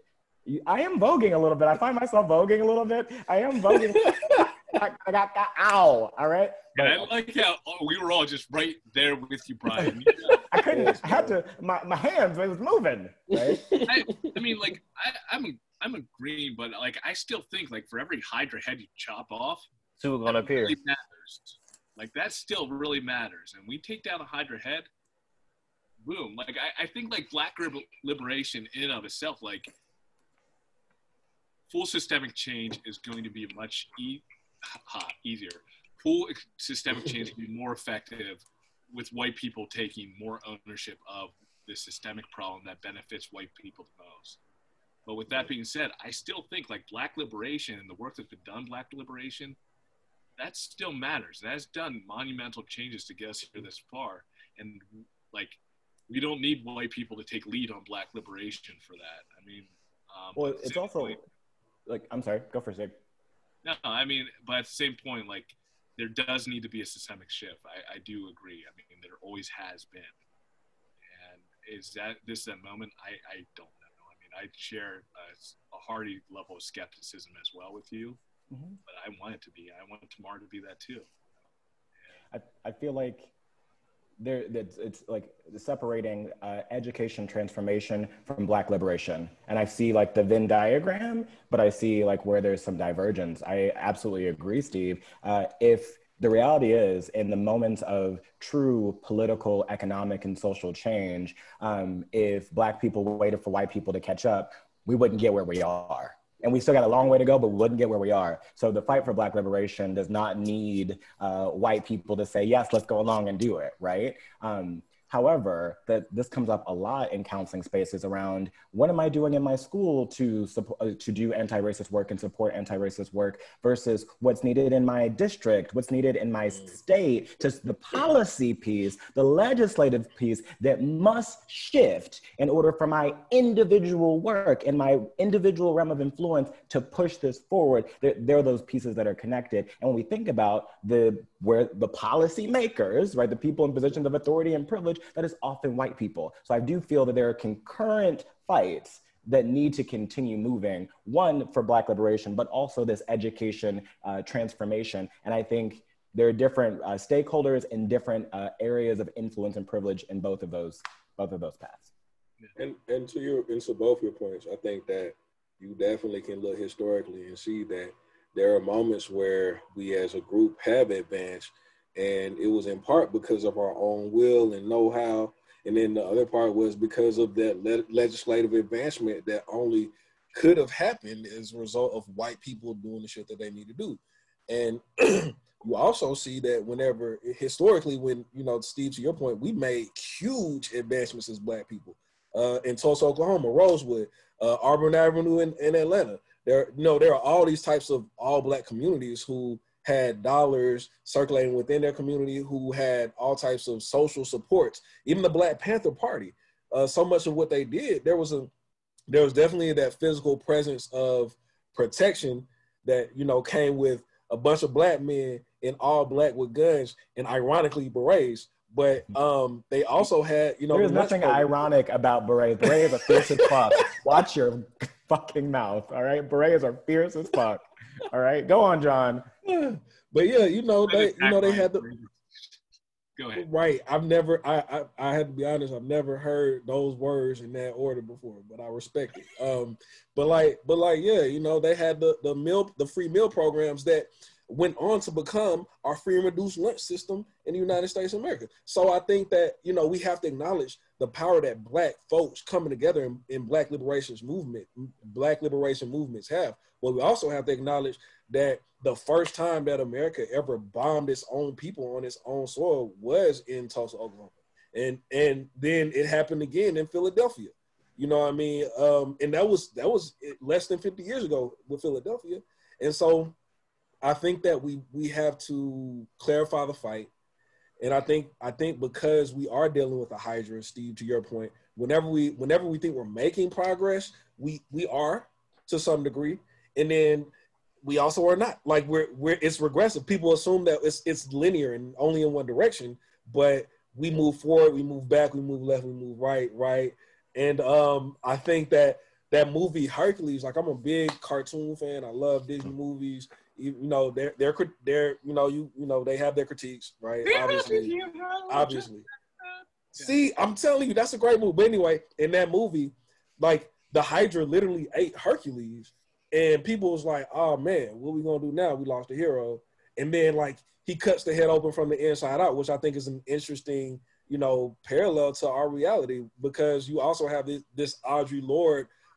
I am voguing a little bit. I find myself voguing a little bit. I am voguing. I, I got, got, ow, all right? But, and I like how we were all just right there with you, Brian. I couldn't, I had to, my, my hands, it was moving, right? I, I mean, like, I, I'm, I'm agreeing, but like, I still think like for every Hydra head you chop off, two are gonna appear. Really matters. Like, that still really matters. And we take down a Hydra head, boom. Like, I, I think like black liberation in and of itself, like, full systemic change is going to be much e- ha, easier. full systemic change can be more effective with white people taking more ownership of the systemic problem that benefits white people the most. But with that being said, I still think like Black liberation and the work that's been done, Black liberation, that still matters. That has done monumental changes to get us here this far. And like, we don't need white people to take lead on Black liberation for that. I mean, um, well, it's also point, like, I'm sorry, go for a sec. No, I mean, but at the same point, like, there does need to be a systemic shift. I, I do agree. I mean, there always has been. And is that this that moment? I, I don't know. I mean, I share a, a hearty level of skepticism as well with you, mm-hmm. but I want it to be. I want tomorrow to be that too. I, I feel like there it's, it's like separating uh, education transformation from Black liberation. And I see like the Venn diagram, but I see like where there's some divergence. I absolutely agree, Steve. Uh, if the reality is in the moments of true political, economic, and social change, um, if Black people waited for white people to catch up, we wouldn't get where we are. And we still got a long way to go, but we wouldn't get where we are. So the fight for Black liberation does not need uh, white people to say, yes, let's go along and do it, right? Um, However, that this comes up a lot in counseling spaces around what am I doing in my school to support, to do anti-racist work and support anti-racist work versus what's needed in my district, what's needed in my state, to the policy piece, the legislative piece that must shift in order for my individual work and my individual realm of influence to push this forward. There, there are those pieces that are connected. And when we think about the where the policy makers, right, the people in positions of authority and privilege, that is often white people. So I do feel that there are concurrent fights that need to continue moving, one for Black liberation, but also this education uh, transformation. And I think there are different uh, stakeholders in different uh, areas of influence and privilege in both of those, both of those paths. And and to your and to both your points, I think that you definitely can look historically and see that there are moments where we as a group have advanced, and it was in part because of our own will and know-how. And then the other part was because of that le- legislative advancement that only could have happened as a result of white people doing the shit that they need to do. And you also see that whenever, historically, when, you know, Steve, to your point, we made huge advancements as Black people. Uh, in Tulsa, Oklahoma, Rosewood, uh, Auburn Avenue in, in Atlanta. There, you know, there are all these types of all Black communities who had dollars circulating within their community, who had all types of social supports. Even the Black Panther Party, uh, so much of what they did, there was a, there was definitely that physical presence of protection that, you know, came with a bunch of Black men in all Black with guns and ironically berets. But um, they also had, you know, there's nothing ironic about berets. Berets are fierce as fuck. Watch your fucking mouth, all right? Berets are fierce as fuck. All right, go on, John. Yeah. But yeah, you know, they, you know, they had the. Go ahead. Right. I've never. I, I. I had to be honest. I've never heard those words in that order before, but I respect it. Um, but like, but like, yeah, you know, they had the the meal, the free meal programs that went on to become our free and reduced lunch system in the United States of America. So I think that, you know, we have to acknowledge the power that Black folks coming together in, in Black liberations movement, Black liberation movements have. But we also have to acknowledge that the first time that America ever bombed its own people on its own soil was in Tulsa, Oklahoma. And and then it happened again in Philadelphia. You know what I mean? Um, and that was that was less than fifty years ago with Philadelphia. And so I think that we we have to clarify the fight. And I think I think because we are dealing with a Hydra, Steve, to your point, whenever we whenever we think we're making progress, we we are to some degree. And then we also are not. Like we're we're it's regressive. People assume that it's it's linear and only in one direction, but we move forward, we move back, we move left, we move right, right. And um, I think that that movie Hercules, like I'm a big cartoon fan. I love Disney movies. You, you know, they're they're they're you know you you know they have their critiques, right? Obviously, obviously. See, I'm telling you, that's a great movie. But anyway, in that movie, like the Hydra literally ate Hercules, and people was like, "Oh man, what we gonna do now? We lost a hero." And then like he cuts the head open from the inside out, which I think is an interesting, you know, parallel to our reality, because you also have this, this Audre Lorde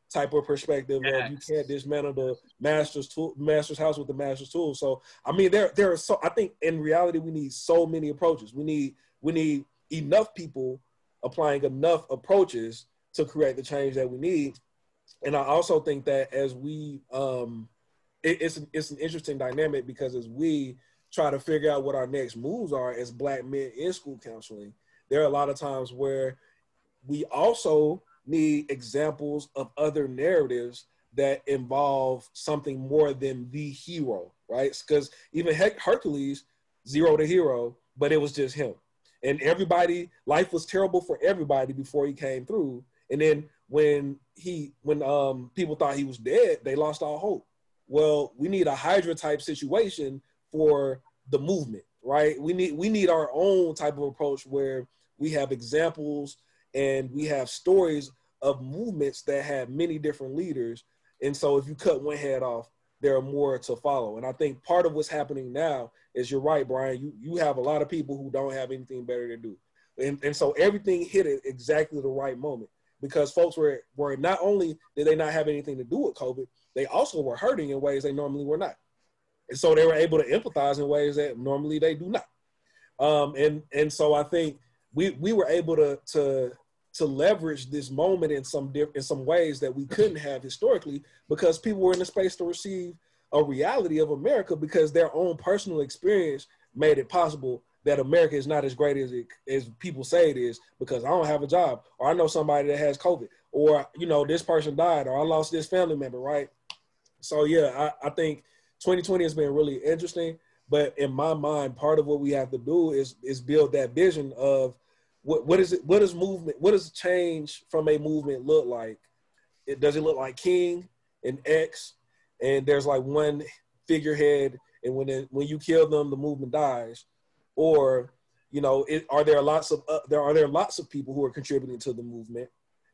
type of perspective yes. of you can't dismantle the master's tool, master's house with the master's tool. So I mean, there there are so I think in reality we need so many approaches. We need we need enough people applying enough approaches to create the change that we need. And I also think that as we um, it, it's an, it's an interesting dynamic because as we try to figure out what our next moves are as Black men in school counseling, there are a lot of times where we also need examples of other narratives that involve something more than the hero, right? Because even Her- Hercules, zero to hero, but it was just him. And everybody, life was terrible for everybody before he came through. And then when he, when um, people thought he was dead, they lost all hope. Well, we need a Hydra type situation for the movement, right? We need we need our own type of approach where we have examples and we have stories of movements that have many different leaders. And so if you cut one head off, there are more to follow. And I think part of what's happening now is, you're right, Brian, you, you have a lot of people who don't have anything better to do. And, and so everything hit at exactly the right moment, because folks were, were not only did they not have anything to do with COVID, they also were hurting in ways they normally were not. And so they were able to empathize in ways that normally they do not. Um, and, and so I think we, we were able to, to, to leverage this moment in some diff- in some ways that we couldn't have historically, because people were in a space to receive a reality of America, because their own personal experience made it possible that America is not as great as it, as people say it is, because I don't have a job, or I know somebody that has COVID, or, you know, this person died, or I lost this family member, right? So yeah, I, I think twenty twenty has been really interesting, but in my mind, part of what we have to do is is build that vision of what what is it, what is movement, what does change from a movement look like? It does it look like King and X, and there's like one figurehead, and when it, when you kill them, the movement dies, or, you know, it, are there lots of uh, there are there lots of people who are contributing to the movement,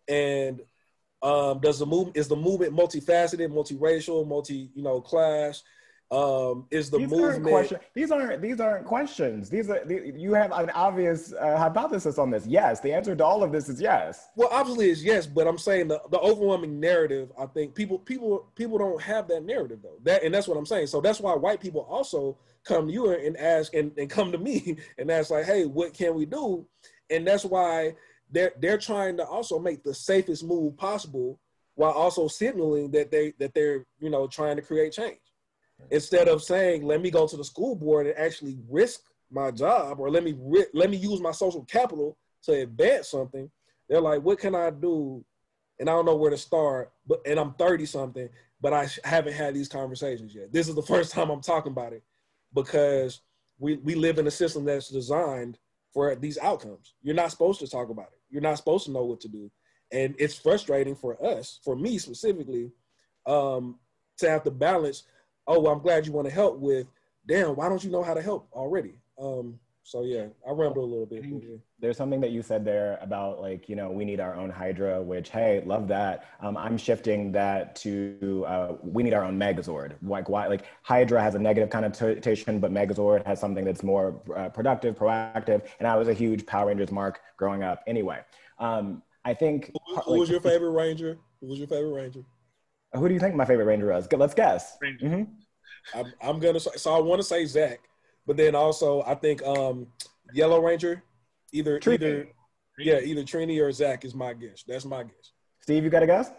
and um, does the movement is the movement multifaceted, multiracial, multi you know class? Um, is the these movement? Aren't question, these aren't these aren't questions. These are the, you have an obvious uh, hypothesis on this. Yes, the answer to all of this is yes. Well, obviously it's yes, but I'm saying the, the overwhelming narrative. I think people people people don't have that narrative though. That and that's what I'm saying. So that's why white people also come to you and ask and, and come to me and ask like, hey, what can we do? And that's why they're they're trying to also make the safest move possible, while also signaling that they that they're you know trying to create change. Instead of saying, let me go to the school board and actually risk my job, or let me ri- let me use my social capital to advance something, they're like, what can I do? And I don't know where to start, but and I'm thirty something, but I sh- haven't had these conversations yet. This is the first time I'm talking about it, because we, we live in a system that's designed for these outcomes. You're not supposed to talk about it. You're not supposed to know what to do. And it's frustrating for us, for me specifically, um, to have to balance, oh, well, I'm glad you want to help with, damn, why don't you know how to help already? Um, so yeah, I rambled a little bit. Yeah. There's something that you said there about like, you know, we need our own Hydra, which, hey, love that. Um, I'm shifting that to, uh, we need our own Megazord. Like why, like Hydra has a negative connotation, but Megazord has something that's more uh, productive, proactive. And I was a huge Power Rangers mark growing up anyway. Um, I think- Who, who like, was your favorite Ranger? Who was your favorite Ranger? Who do you think my favorite Ranger is? Let's guess. Mm-hmm. I'm, I'm gonna say, so I want to say Zach, but then also I think um, Yellow Ranger, either Trini. either Trini. yeah, either Trini or Zach is my guess. That's my guess. Steve, you got a guess?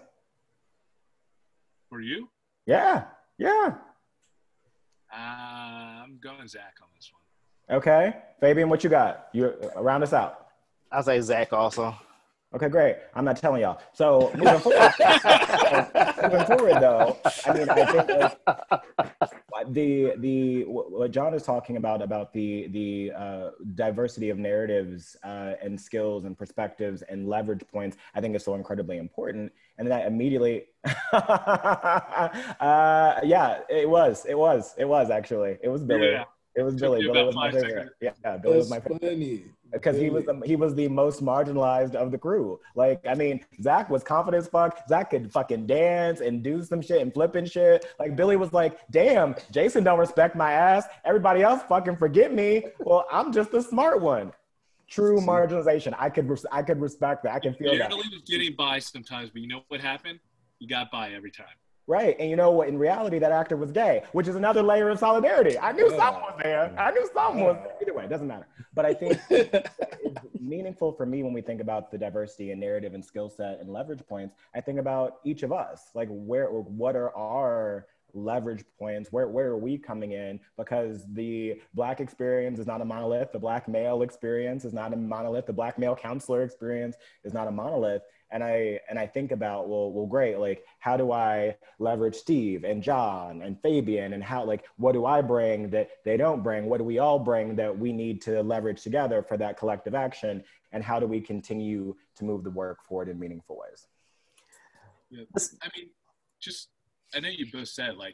For you? Yeah, yeah. Uh, I'm going Zach on this one. Okay, Fabian, what you got? You uh, round us out. I'll say Zach also. Okay, great. I'm not telling y'all. So moving forward, moving forward though, I mean, I think like, the the what John is talking about about the the uh, diversity of narratives uh, and skills and perspectives and leverage points, I think is so incredibly important. And that immediately, uh, yeah, it was, it was, it was actually, it was Billy. Yeah. It was Billy. Billy was my favorite. Seconds. Yeah, yeah, Billy That's was my favorite. Funny. Because he was the he was the most marginalized of the crew. Like, I mean, Zach was confident as fuck. Zach could fucking dance and do some shit and flip and shit. Like Billy was like, damn, Jason don't respect my ass. Everybody else fucking forget me. Well, I'm just the smart one. True marginalization. I could res- I could respect that. I can feel Barely that. was getting by sometimes, but you know what happened? you got by every time. Right. And you know what? In reality, that actor was gay, which is another layer of solidarity. I knew yeah. someone was there. I knew someone was there. Either way, it doesn't matter. But I think it's meaningful for me when we think about the diversity and narrative and skill set and leverage points. I think about each of us, like where or what are our leverage points? Where, where are we coming in? Because the Black experience is not a monolith. The Black male experience is not a monolith. The Black male counselor experience is not a monolith. And I and I think about, well, well, great, like, how do I leverage Steve and John and Fabian, and how, like, what do I bring that they don't bring? What do we all bring that we need to leverage together for that collective action? And how do we continue to move the work forward in meaningful ways? Yeah, I mean, just, I know you both said, like,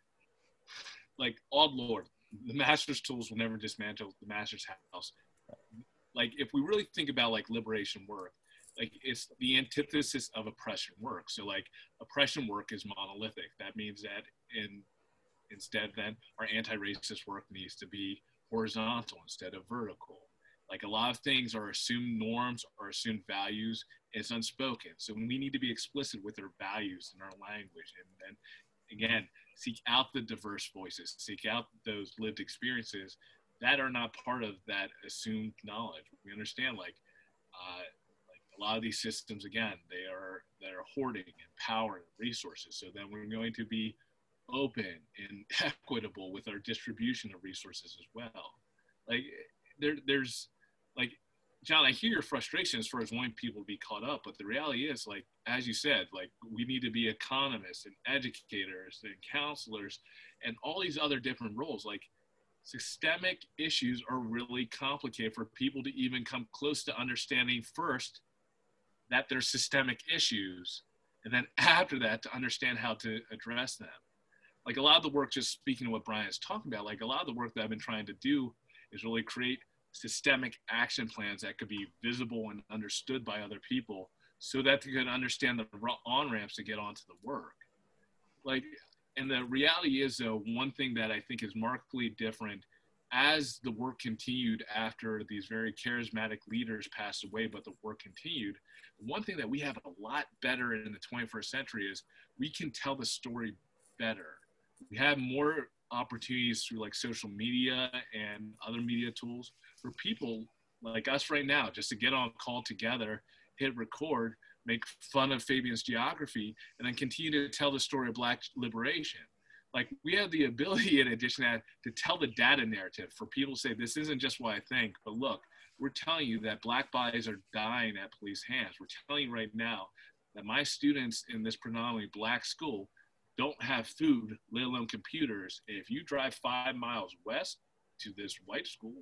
like, odd Lord, the master's tools will never dismantle the master's house. Like, if we really think about, like, liberation work, like, it's the antithesis of oppression work. So, like, oppression work is monolithic. That means that in instead then our anti-racist work needs to be horizontal instead of vertical. Like, a lot of things are assumed norms or assumed values. It's unspoken. So we need to be explicit with our values and our language. And then, again, seek out the diverse voices, seek out those lived experiences that are not part of that assumed knowledge. We understand, like, uh, a lot of these systems, again, they are they're hoarding and power and resources. So then we're going to be open and equitable with our distribution of resources as well. Like, there, there's, like, John, I hear your frustration as far as wanting people to be caught up, but the reality is, like, as you said, like, we need to be economists and educators and counselors and all these other different roles. Like, systemic issues are really complicated for people to even come close to understanding first that there's systemic issues, and then after that to understand how to address them. Like, a lot of the work, just speaking of what Brian is talking about, like, a lot of the work that I've been trying to do is really create systemic action plans that could be visible and understood by other people so that they can understand the on-ramps to get onto the work. Like, and the reality is, though, one thing that I think is markedly different as the work continued after these very charismatic leaders passed away, but the work continued, one thing that we have a lot better in the twenty-first century is we can tell the story better. We have more opportunities through, like, social media and other media tools for people like us right now just to get on a call together, hit record, make fun of Fabian's geography, and then continue to tell the story of Black liberation. Like, we have the ability, in addition to that, to tell the data narrative for people to say, this isn't just what I think, but look, we're telling you that Black bodies are dying at police hands. We're telling you right now that my students in this predominantly Black school don't have food, let alone computers. And if you drive five miles west to this white school,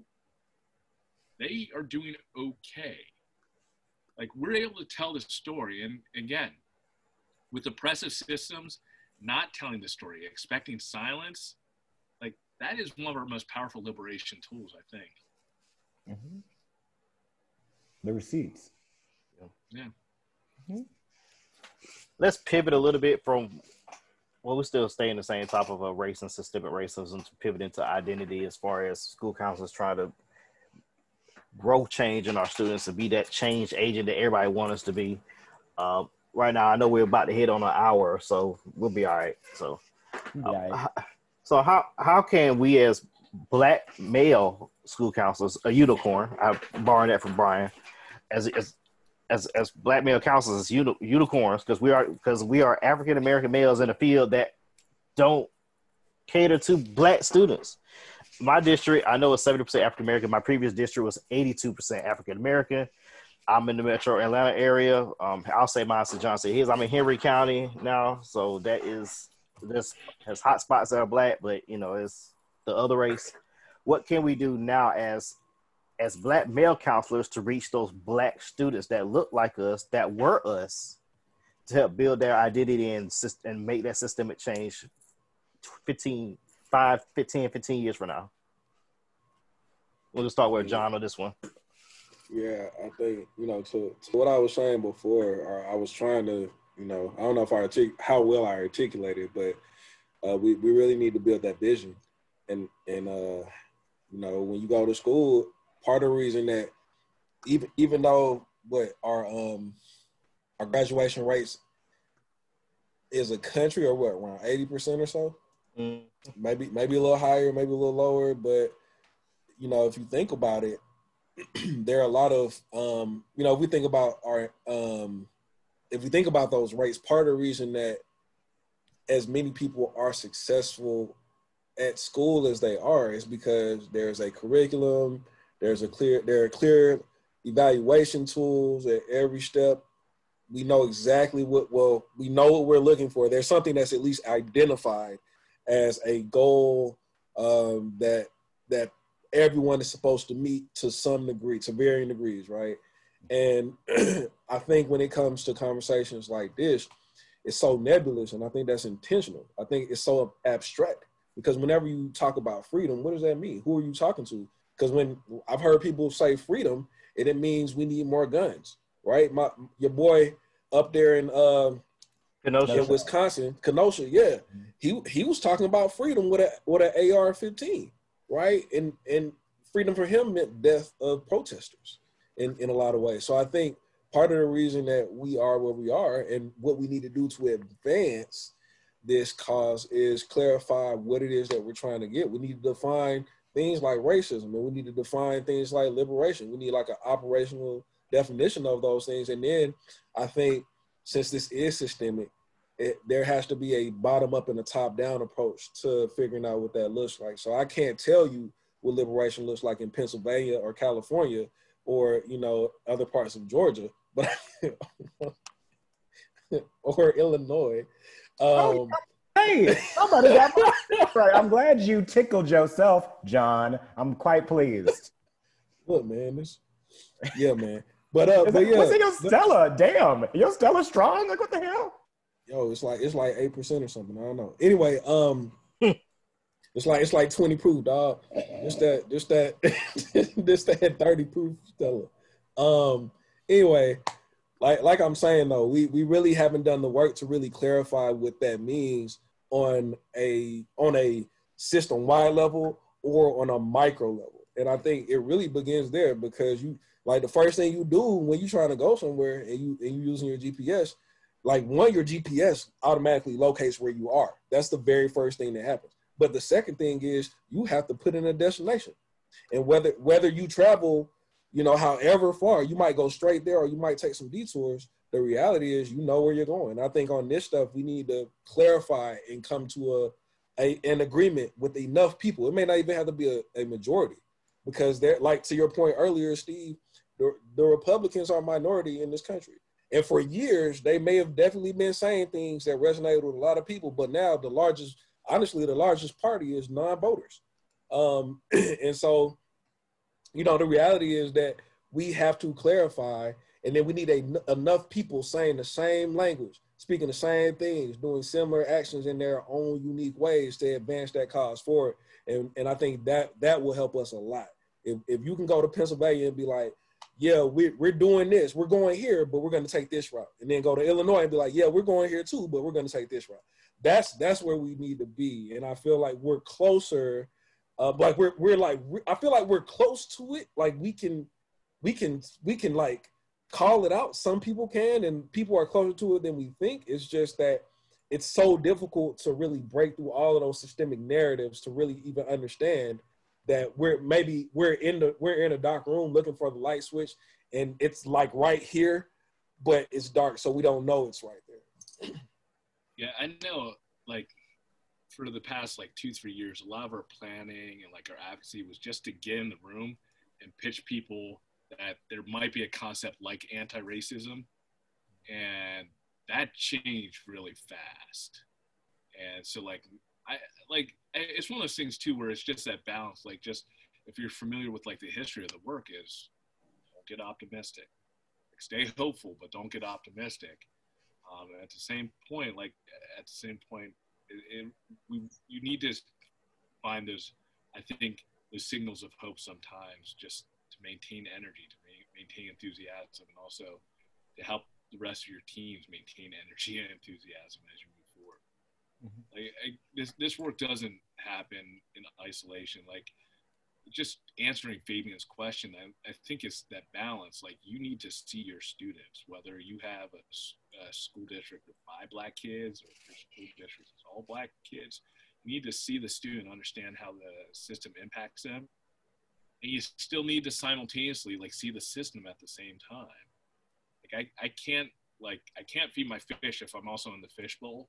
they are doing okay. Like, we're able to tell the story. And again, with oppressive systems, not telling the story, expecting silence, like, that is one of our most powerful liberation tools, I think. Mm-hmm. The receipts. Yeah. Mm-hmm. Let's pivot a little bit from, well, we're still staying the same top of a race and systemic racism, to pivot into identity as far as school counselors trying to grow change in our students and be that change agent that everybody wants us to be. Um, right now, I know we're about to hit on an hour, so we'll be all right. So, yeah. uh, so how how can we as Black male school counselors, a unicorn, I'm borrowing that from Brian, as as as, as Black male counselors, as uni, unicorns, because we are because we are African American males in a field that don't cater to Black students. My district, I know, is seventy percent African American. My previous district was eighty-two percent African American. I'm in the metro Atlanta area. Um, I'll say mine, so John said his. I'm in Henry County now, so that is this has hot spots that are Black, but you know, it's the other race. What can we do now as as Black male counselors to reach those Black students that look like us, that were us, to help build their identity and and make that systemic change fifteen, five, fifteen, fifteen years from now? We'll just start with John on this one. Yeah, I think, you know, to, to what I was saying before, or I was trying to, you know, I don't know if I artic- how well I articulated, but uh, we, we really need to build that vision. And, and uh, you know, when you go to school, part of the reason that even even though what our um our graduation rates as a country are what, around eighty percent or so? Mm. Maybe maybe a little higher, maybe a little lower. But, you know, if you think about it, there are a lot of, um, you know, if we think about our, um, if we think about those rates, part of the reason that as many people are successful at school as they are is because there's a curriculum, there's a clear, there are clear evaluation tools at every step. We know exactly what, well, we know what we're looking for. There's something that's at least identified as a goal um, that that everyone is supposed to meet to some degree, to varying degrees, right? And I think when it comes to conversations like this, it's so nebulous, and I think that's intentional. I think it's so abstract because whenever you talk about freedom, what does that mean? Who are you talking to? Because when I've heard people say freedom, and it means we need more guns, right? My your boy up there in uh, Kenosha. in Wisconsin, Kenosha, yeah, he he was talking about freedom with a with an A R fifteen, right? And and freedom for him meant death of protesters in in a lot of ways. So I think part of the reason that we are where we are and what we need to do to advance this cause is clarify what it is that we're trying to get. We need to define things like racism, and we need to define things like liberation. We need like an operational definition of those things. And then I think since this is systemic, it, there has to be a bottom up and a top down approach to figuring out what that looks like. So I can't tell you what liberation looks like in Pennsylvania or California or, you know, other parts of Georgia, but or Illinois. Um, oh, hey, somebody got my right. I'm glad you tickled yourself, John. I'm quite pleased. Look, man, this, yeah, man. But uh, Is but it, yeah, what's in your Stella? Damn, your Stella strong? Like what the hell? Yo, it's like it's like eight percent or something. I don't know. Anyway, um, it's like it's like twenty proof, dog. Just that, just that, just that thirty proof Stella. Um, anyway. Like, like I'm saying though, we, we really haven't done the work to really clarify what that means on a on a system wide level or on a micro level. And I think it really begins there because you like the first thing you do when you're trying to go somewhere and you and you using your G P S, like one, your G P S automatically locates where you are. That's the very first thing that happens. But the second thing is you have to put in a destination, and whether whether you travel, you know, however far, you might go straight there or you might take some detours. The reality is you know where you're going. I think on this stuff, we need to clarify and come to a, a an agreement with enough people. It may not even have to be a, a majority because they're like, to your point earlier, Steve, the, the Republicans are a minority in this country. And for years, they may have definitely been saying things that resonated with a lot of people. But now the largest, honestly, the largest party is non-voters. Um, and so, you know, the reality is that we have to clarify, and then we need a, enough people saying the same language, speaking the same things, doing similar actions in their own unique ways to advance that cause forward. And, and I think that that will help us a lot. If, if you can go to Pennsylvania and be like, yeah, we're, we're doing this, we're going here, but we're going to take this route. And then go to Illinois and be like, yeah, we're going here too, but we're going to take this route. That's that's where we need to be. And I feel like we're closer. Uh, like we're we're like I feel like we're close to it. Like we can we can we can like call it out. Some people can, and people are closer to it than we think. It's just that it's so difficult to really break through all of those systemic narratives to really even understand that we're maybe we're in the we're in a dark room looking for the light switch, and it's like right here, but it's dark, so we don't know it's right there. Yeah, I know. Like, for the past like two, three years, a lot of our planning and like our advocacy was just to get in the room and pitch people that there might be a concept like anti-racism, and that changed really fast. And so like I like it's one of those things too where it's just that balance. Like, just if you're familiar with like the history of the work, is don't get optimistic, like, stay hopeful, but don't get optimistic. Um, and at the same point, like at the same point, it, it, we you need to find those. I think those signals of hope sometimes, just to maintain energy, to ma- maintain enthusiasm, and also to help the rest of your teams maintain energy and enthusiasm as you move forward. Mm-hmm. Like I, this, this work doesn't happen in isolation. Like just answering Fabian's question, I, I think it's that balance. Like, you need to see your students, whether you have a, a school district with five black kids or if your school district is all black kids. You need to see the student, understand how the system impacts them. And you still need to simultaneously like see the system at the same time. Like I, I can't like I can't feed my fish if I'm also in the fishbowl.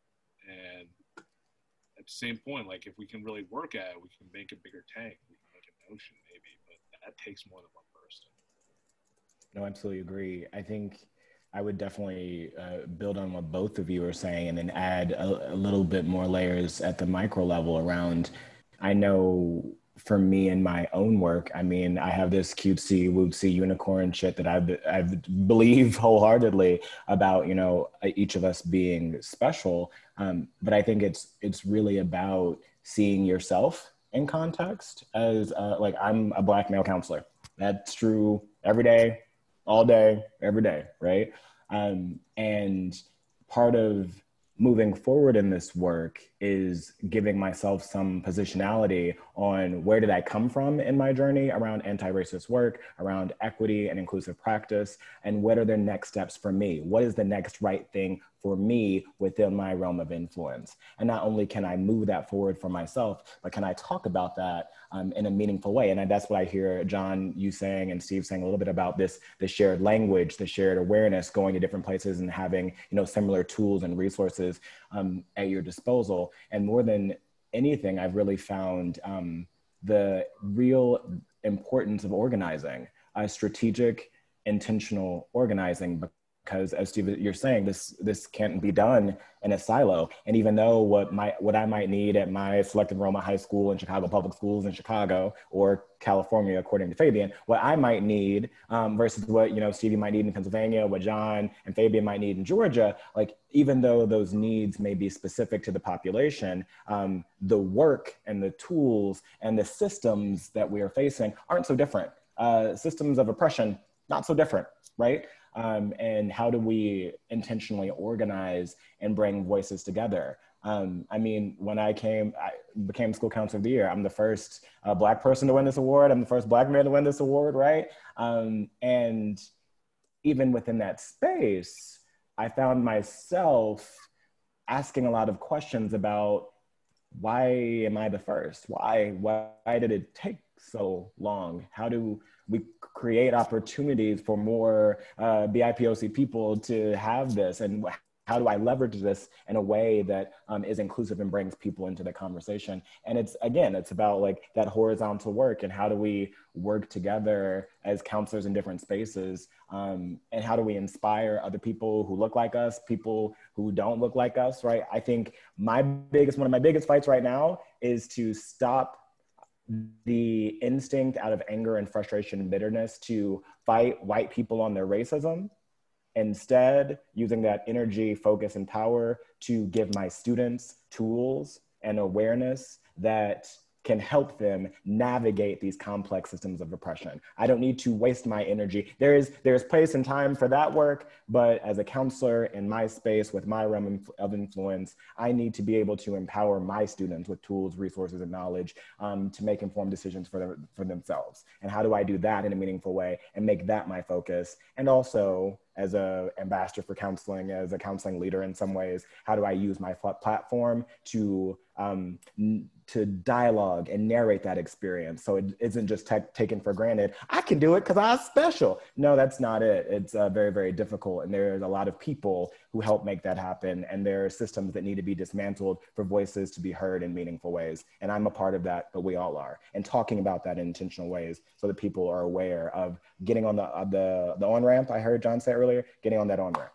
And at the same point, like if we can really work at it, we can make a bigger tank. We can make an ocean maybe, but that takes more than one person. No, I absolutely agree. I think I would definitely uh, build on what both of you are saying and then add a, a little bit more layers at the micro level around, I know for me in my own work, I mean, I have this cutesy, wootsy unicorn shit that I I believe wholeheartedly about, you know, each of us being special. Um, but I think it's it's really about seeing yourself in context as uh, like I'm a black male counselor. That's true every day, all day, every day, right? Um, and part of moving forward in this work is giving myself some positionality on where did I come from in my journey around anti-racist work, around equity and inclusive practice, and what are the next steps for me? What is the next right thing for me within my realm of influence? And not only can I move that forward for myself, but can I talk about that um, in a meaningful way? And that's what I hear John, you saying, and Steve saying a little bit about this, the shared language, the shared awareness, going to different places and having, you know, similar tools and resources um, at your disposal. And more than anything, I've really found um, the real importance of organizing, uh, strategic, intentional organizing, because as Steve, you're saying, this this can't be done in a silo. And even though what my what I might need at my selective enrollment high school in Chicago Public Schools in Chicago or California, according to Fabian, what I might need um, versus what, you know, Stevie might need in Pennsylvania, what John and Fabian might need in Georgia, like even though those needs may be specific to the population, um, the work and the tools and the systems that we are facing aren't so different. Uh, systems of oppression, not so different, right? Um, and how do we intentionally organize and bring voices together? Um, I mean, when I came, I became school counselor of the year. I'm the first uh, Black person to win this award. I'm the first Black man to win this award, right? Um, and even within that space, I found myself asking a lot of questions about why am I the first? Why, why, why did it take so long? How do we create opportunities for more uh, B I P O C people to have this? And how do I leverage this in a way that um, is inclusive and brings people into the conversation? And it's, again, it's about like that horizontal work and how do we work together as counselors in different spaces? Um, and how do we inspire other people who look like us, people who don't look like us, right? I think my biggest, one of my biggest fights right now is to stop the instinct out of anger and frustration and bitterness to fight white people on their racism. Instead, using that energy, focus, and power to give my students tools and awareness that can help them navigate these complex systems of oppression. I don't need to waste my energy. There is there's place and time for that work, but as a counselor in my space with my realm of influence, I need to be able to empower my students with tools, resources, and knowledge um, to make informed decisions for, them, for themselves. And how do I do that in a meaningful way and make that my focus? And also, as a ambassador for counseling, as a counseling leader in some ways, how do I use my platform to um, to dialogue and narrate that experience so it isn't just taken for granted? I can do it because I'm special. No, that's not it. It's uh, very, very difficult. And there's a lot of people who help make that happen. And there are systems that need to be dismantled for voices to be heard in meaningful ways. And I'm a part of that, but we all are. And talking about that in intentional ways so that people are aware of getting on the, uh, the, the on-ramp, I heard John say earlier, getting on that on-ramp.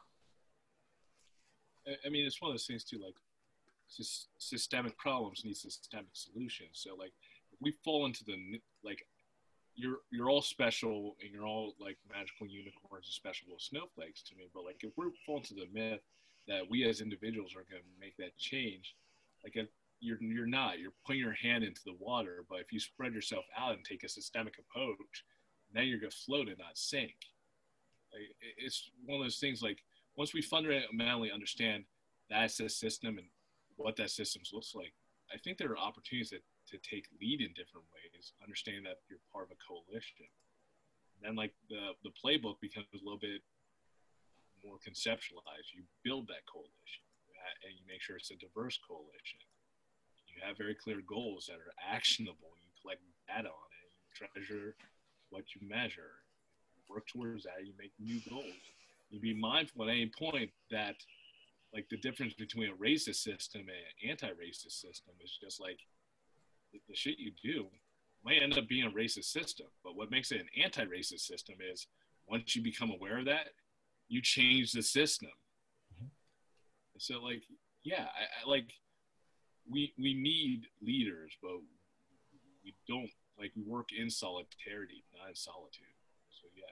I mean, it's one of those things too, like, systemic problems need systemic solutions. So like if we fall into the like you're you're all special and you're all like magical unicorns and special little snowflakes to me, but like if we fall into the myth that we as individuals are going to make that change, like if you're you're not, you're putting your hand into the water, but if you spread yourself out and take a systemic approach, then you're going to float and not sink. Like, it's one of those things, like once we fundamentally understand that's the system and what that system looks like, I think there are opportunities that to take lead in different ways, understanding that you're part of a coalition. And then like the, the playbook becomes a little bit more conceptualized. You build that coalition and you make sure it's a diverse coalition. You have very clear goals that are actionable. You collect data on it. You treasure what you measure. You work towards that. You make new goals. You be mindful at any point that like the difference between a racist system and an anti-racist system is just like the, the shit you do might end up being a racist system. But what makes it an anti-racist system is once you become aware of that, you change the system. So like, yeah, I, I like, we we need leaders, but we don't, like, we work in solidarity, not in solitude. So yeah,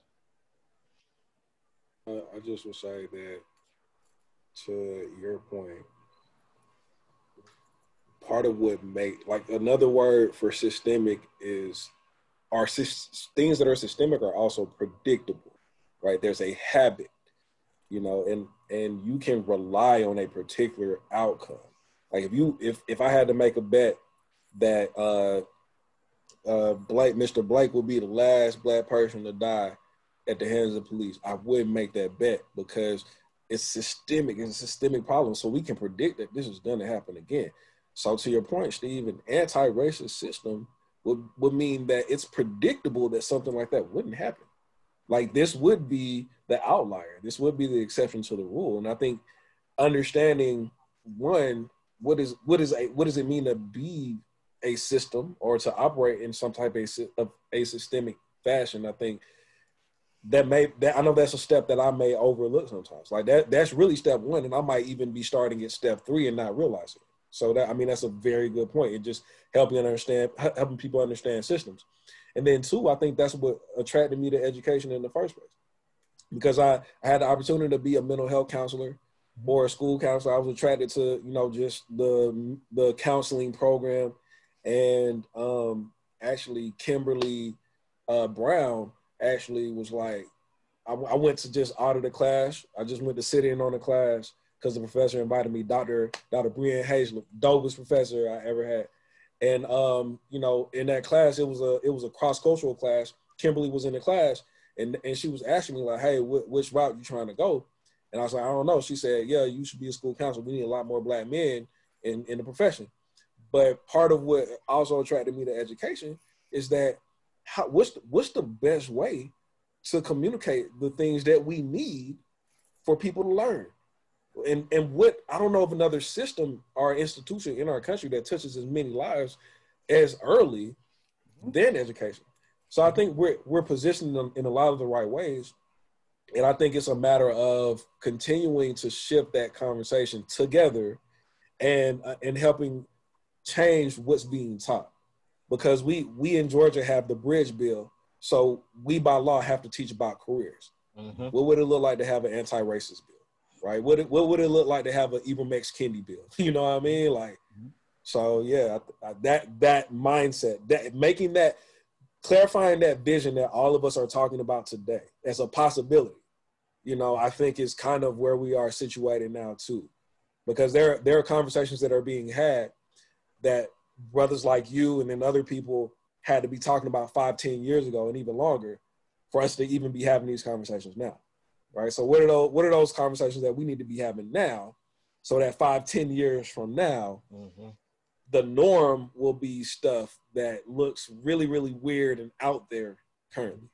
co-sign. Uh, I just would say that to your point, part of what make, like another word for systemic is, our things that are systemic are also predictable, right? There's a habit, you know, and and you can rely on a particular outcome. Like if you, if if I had to make a bet that uh, uh, Blake, Mister Blake will be the last black person to die at the hands of the police, I wouldn't make that bet because it's systemic. It's a systemic problem. So we can predict that this is going to happen again. So to your point, Steve, an anti-racist system would, would mean that it's predictable that something like that wouldn't happen. Like this would be the outlier. This would be the exception to the rule. And I think understanding, one, what is what is a what does it mean to be a system or to operate in some type of, of a systemic fashion? I think that may that I know that's a step that I may overlook sometimes. Like that that's really step one, and I might even be starting at step three and not realize it. So that, I mean, that's a very good point. It just helping understand, helping people understand systems. And then two, I think that's what attracted me to education in the first place, because I, I had the opportunity to be a mental health counselor or a school counselor. I was attracted to, you know, just the the counseling program. And um, actually, Kimberly uh, Brown actually was like, I, I went to just audit a class. I just went to sit in on a class because the professor invited me, Doctor Doctor Brian Hazlett, dopest professor I ever had. And um, you know, in that class, it was a it was a cross cultural class. Kimberly was in the class, and and she was asking me like, "Hey, wh- which route you trying to go?" And I was like, "I don't know." She said, "Yeah, you should be a school counselor. We need a lot more black men in in the profession." But part of what also attracted me to education is that how, what's the, what's the best way to communicate the things that we need for people to learn? And and what, I don't know of another system or institution in our country that touches as many lives as early than education. So I think we're we're positioning them in a lot of the right ways. And I think it's a matter of continuing to shift that conversation together and uh, and helping change what's being taught. Because we we in Georgia have the bridge bill. So we by law have to teach about careers. Mm-hmm. What would it look like to have an anti-racist bill? Right? What it, what would it look like to have an Ibram X. Kendi bill? You know what I mean? Like, so yeah, I, I, that that mindset, that making that, clarifying that vision that all of us are talking about today as a possibility, you know, I think is kind of where we are situated now too, because there there are conversations that are being had that brothers like you and then other people had to be talking about five, ten years ago and even longer for us to even be having these conversations now. Right. So what are those what are those conversations that we need to be having now so that five, ten years from now, mm-hmm. the norm will be stuff that looks really, really weird and out there currently.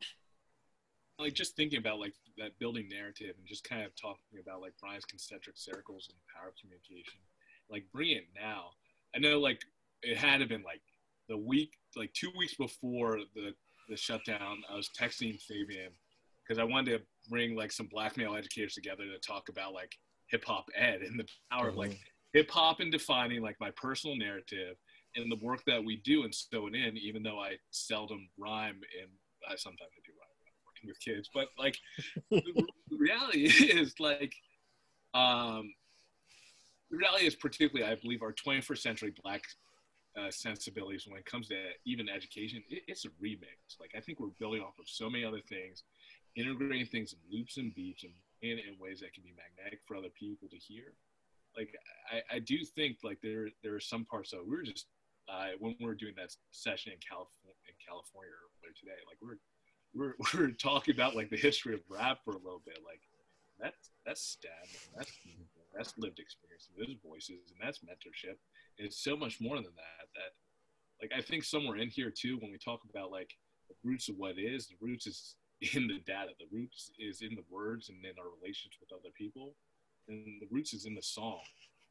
Like just thinking about like that building narrative and just kind of talking about like Brian's concentric circles and power communication, like bring it now. I know like it had to been like the week, like two weeks before the, the shutdown, I was texting Fabian because I wanted to bring like some black male educators together to talk about like hip hop ed and the power mm-hmm. of like hip hop and defining like my personal narrative and the work that we do and sew it in, even though I seldom rhyme and I sometimes I do rhyme when I'm working with kids, but like the, the reality is like, um, the reality is particularly, I believe our twenty-first century black uh, sensibilities when it comes to even education, it, it's a remix. Like I think we're building off of so many other things, integrating things in loops and beats and in, in ways that can be magnetic for other people to hear. Like I, I do think like there there are some parts of we're just uh, when we were doing that session in California, in California earlier today, like we're we're we're talking about like the history of rap for a little bit. Like that's that's stab, that's that's lived experience, and those voices, and that's mentorship. And it's so much more than that. That like I think somewhere in here too, when we talk about like the roots of what is, the roots is in the data. The roots is in the words and in our relations with other people, and the roots is in the song.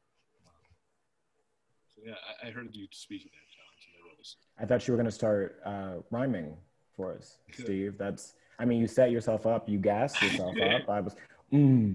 So yeah, I, I heard you speaking that, John. So maybe was... I thought you were going to start uh, rhyming for us, Steve. That's, I mean, you set yourself up, you gassed yourself up. I was, mm,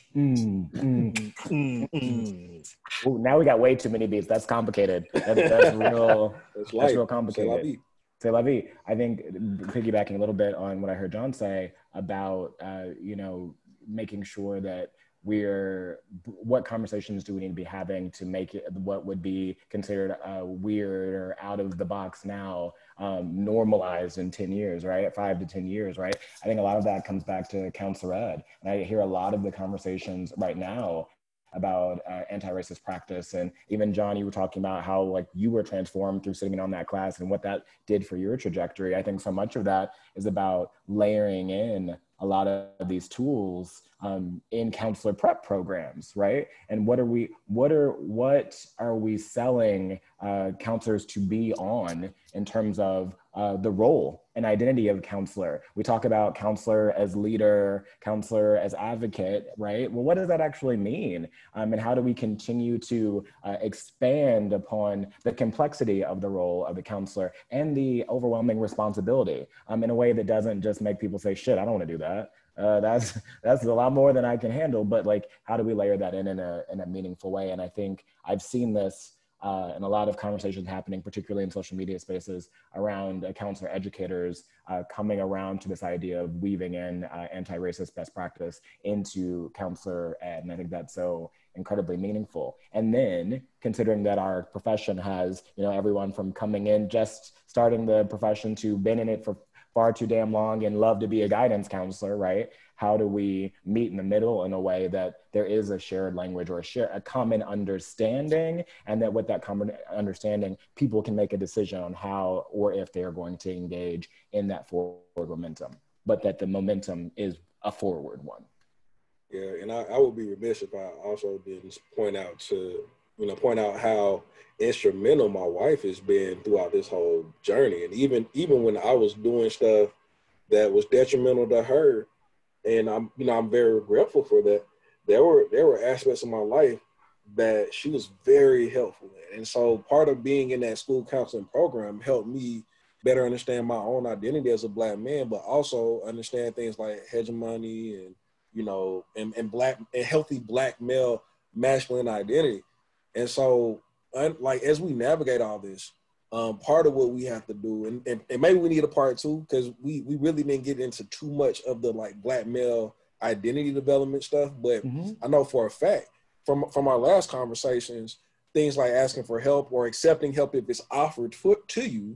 mm, mm, mm, mm. Ooh, now we got way too many beats. That's complicated. That, that's real. That's, that's real complicated. C'est la vie. I think piggybacking a little bit on what I heard John say about, uh, you know, making sure that we're, what conversations do we need to be having to make it what would be considered uh, weird or out of the box now um, normalized in ten years, right? Five to ten years, right? I think a lot of that comes back to counselor ed. And I hear a lot of the conversations right now about uh, anti-racist practice. And even John, you were talking about how like you were transformed through sitting in on that class and what that did for your trajectory. I think so much of that is about layering in a lot of these tools um, in counselor prep programs, right? And what are we, what are, what are we selling uh, counselors to be on in terms of uh, the role and identity of a counselor? We talk about counselor as leader, counselor as advocate, right? Well, what does that actually mean? Um, and how do we continue to uh, expand upon the complexity of the role of the counselor and the overwhelming responsibility um, in a way that doesn't just make people say, shit, I don't want to do that. Uh, that's that's a lot more than I can handle. But like, how do we layer that in in a in a meaningful way? And I think I've seen this uh, in a lot of conversations happening, particularly in social media spaces, around uh, counselor educators uh, coming around to this idea of weaving in uh, anti-racist best practice into counselor ed. And I think that's so incredibly meaningful. And then considering that our profession has, you know, everyone from coming in, just starting the profession to been in it for far too damn long and love to be a guidance counselor, right? How do we meet in the middle in a way that there is a shared language or a, share, a common understanding, and that with that common understanding, people can make a decision on how or if they're going to engage in that forward momentum, but that the momentum is a forward one. Yeah, and I, I would be remiss if I also didn't point out to, you know, point out how instrumental my wife has been throughout this whole journey. And even even when I was doing stuff that was detrimental to her, and I'm, you know, I'm very regretful for that, there were there were aspects of my life that she was very helpful in. And so part of being in that school counseling program helped me better understand my own identity as a Black man, but also understand things like hegemony and, you know, and, and black and healthy Black male masculine identity. And so, like, as we navigate all this, um, part of what we have to do, and, and, and maybe we need a part two, because we, we really didn't get into too much of the, like, Black male identity development stuff. But mm-hmm. I know for a fact, from, from our last conversations, things like asking for help or accepting help if it's offered for, to you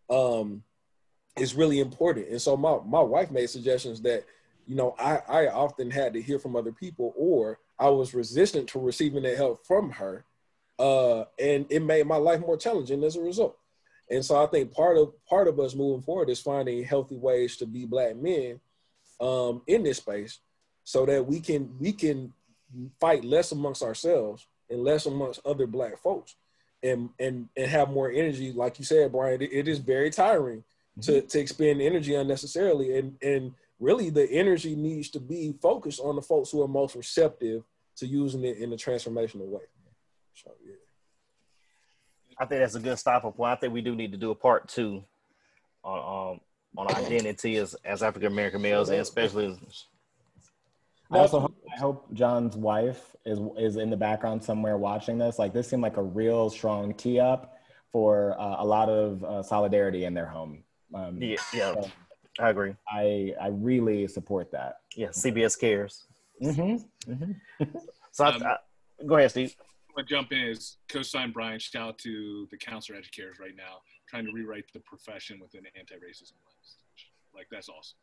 um, is really important. And so my, my wife made suggestions that, you know, I, I often had to hear from other people, or I was resistant to receiving that help from her. Uh, and it made my life more challenging as a result. And so I think part of part of us moving forward is finding healthy ways to be Black men um, in this space, so that we can we can fight less amongst ourselves and less amongst other Black folks, and and and have more energy. Like you said, Brian, it, it is very tiring mm-hmm. to to expend energy unnecessarily, and and really the energy needs to be focused on the folks who are most receptive to using it in a transformational way. So, yeah. I think that's a good stopping point. I think we do need to do a part two on um, on identity as, as African American males, and especially. I also hope, I hope John's wife is is in the background somewhere watching this. Like, this seemed like a real strong tee up for uh, a lot of uh, solidarity in their home. Um, yeah, yeah, so I agree. I I really support that. Yeah, C B S cares. Mm-hmm. Mm-hmm. So um, I, I, go ahead, Steve. Want to jump in is co-sign Brian. Shout out to the counselor educators right now trying to rewrite the profession with an anti-racism lens. Like, that's awesome.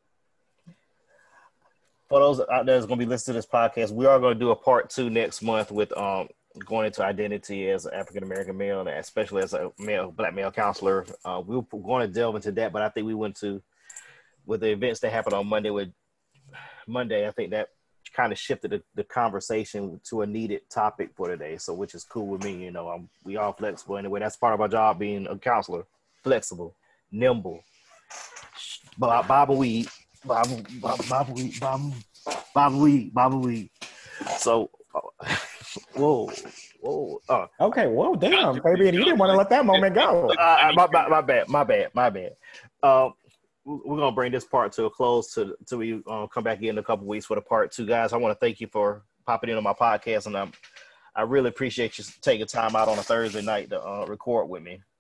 For those out there that's going to be listening to this podcast, we are going to do a part two next month with um going into identity as an African American male, and especially as a male, black male counselor. Uh, we were going to delve into that, but I think we went to with the events that happened on Monday. With Monday, I think that kind of shifted the, the conversation to a needed topic for today. So, which is cool with me. You know, I'm, we all flexible anyway. That's part of our job, being a counselor. Flexible, nimble, bob, bob and weed, bob, bob, bob, weed, bob, bob, weed, bob, weed. So, uh, whoa, whoa. Uh, okay, whoa, damn, Fabian, you didn't want to let that moment go. Uh, my, my, my bad, my bad, my bad. Um, we're gonna bring this part to a close to till we uh, come back in a couple weeks for the part two, guys. I want to thank you for popping in on my podcast, and I'm, I really appreciate you taking time out on a Thursday night to uh, record with me.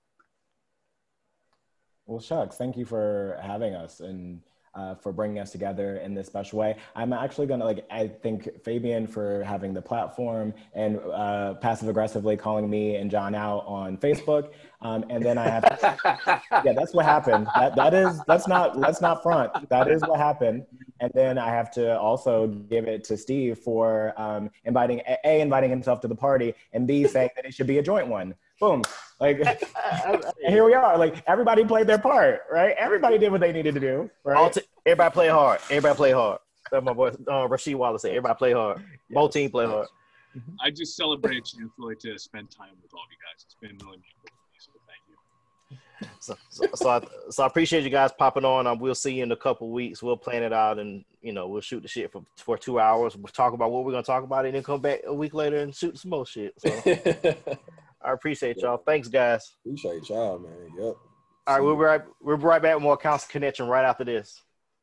Well, shucks, thank you for having us and uh, for bringing us together in this special way. I'm actually going to, like, I thank Fabian for having the platform and uh, passive aggressively calling me and John out on Facebook. Um, and then I have, to, yeah, that's what happened. That that is, let's not, let's not front. That is what happened. And then I have to also give it to Steve for um, inviting, A, inviting himself to the party, and B, saying that it should be a joint one. Boom. Like, here we are. Like, everybody played their part, right? Everybody did what they needed to do, right? T- everybody play hard. Everybody play hard. That's my boy, uh, Rasheed Wallace said. Everybody play hard. Both team play hard. I just celebrate Chance Floyd to spend time with all of you guys. It's been really meaningful for me, so thank you. So, so, so, I, so I appreciate you guys popping on. Um, we'll see you in a couple weeks. We'll plan it out, and you know, we'll shoot the shit for for two hours. We'll talk about what we're gonna talk about, and then come back a week later and shoot some more shit. So. I appreciate y'all. Thanks, guys. Appreciate y'all, man. Yep. All right, we'll be right, we'll be right back with more Council Connection right after this.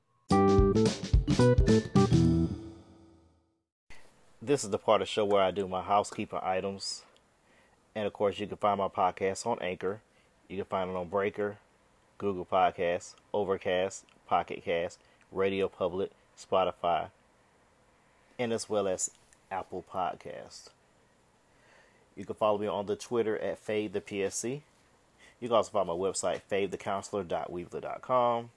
This is the part of the show where I do my housekeeping items. And, of course, you can find my podcast on Anchor. You can find it on Breaker, Google Podcasts, Overcast, Pocket Cast, Radio Public, Spotify, and as well as Apple Podcasts. You can follow me on the Twitter at Fade the P S C. You can also find my website, fade the counselor dot weebly dot com.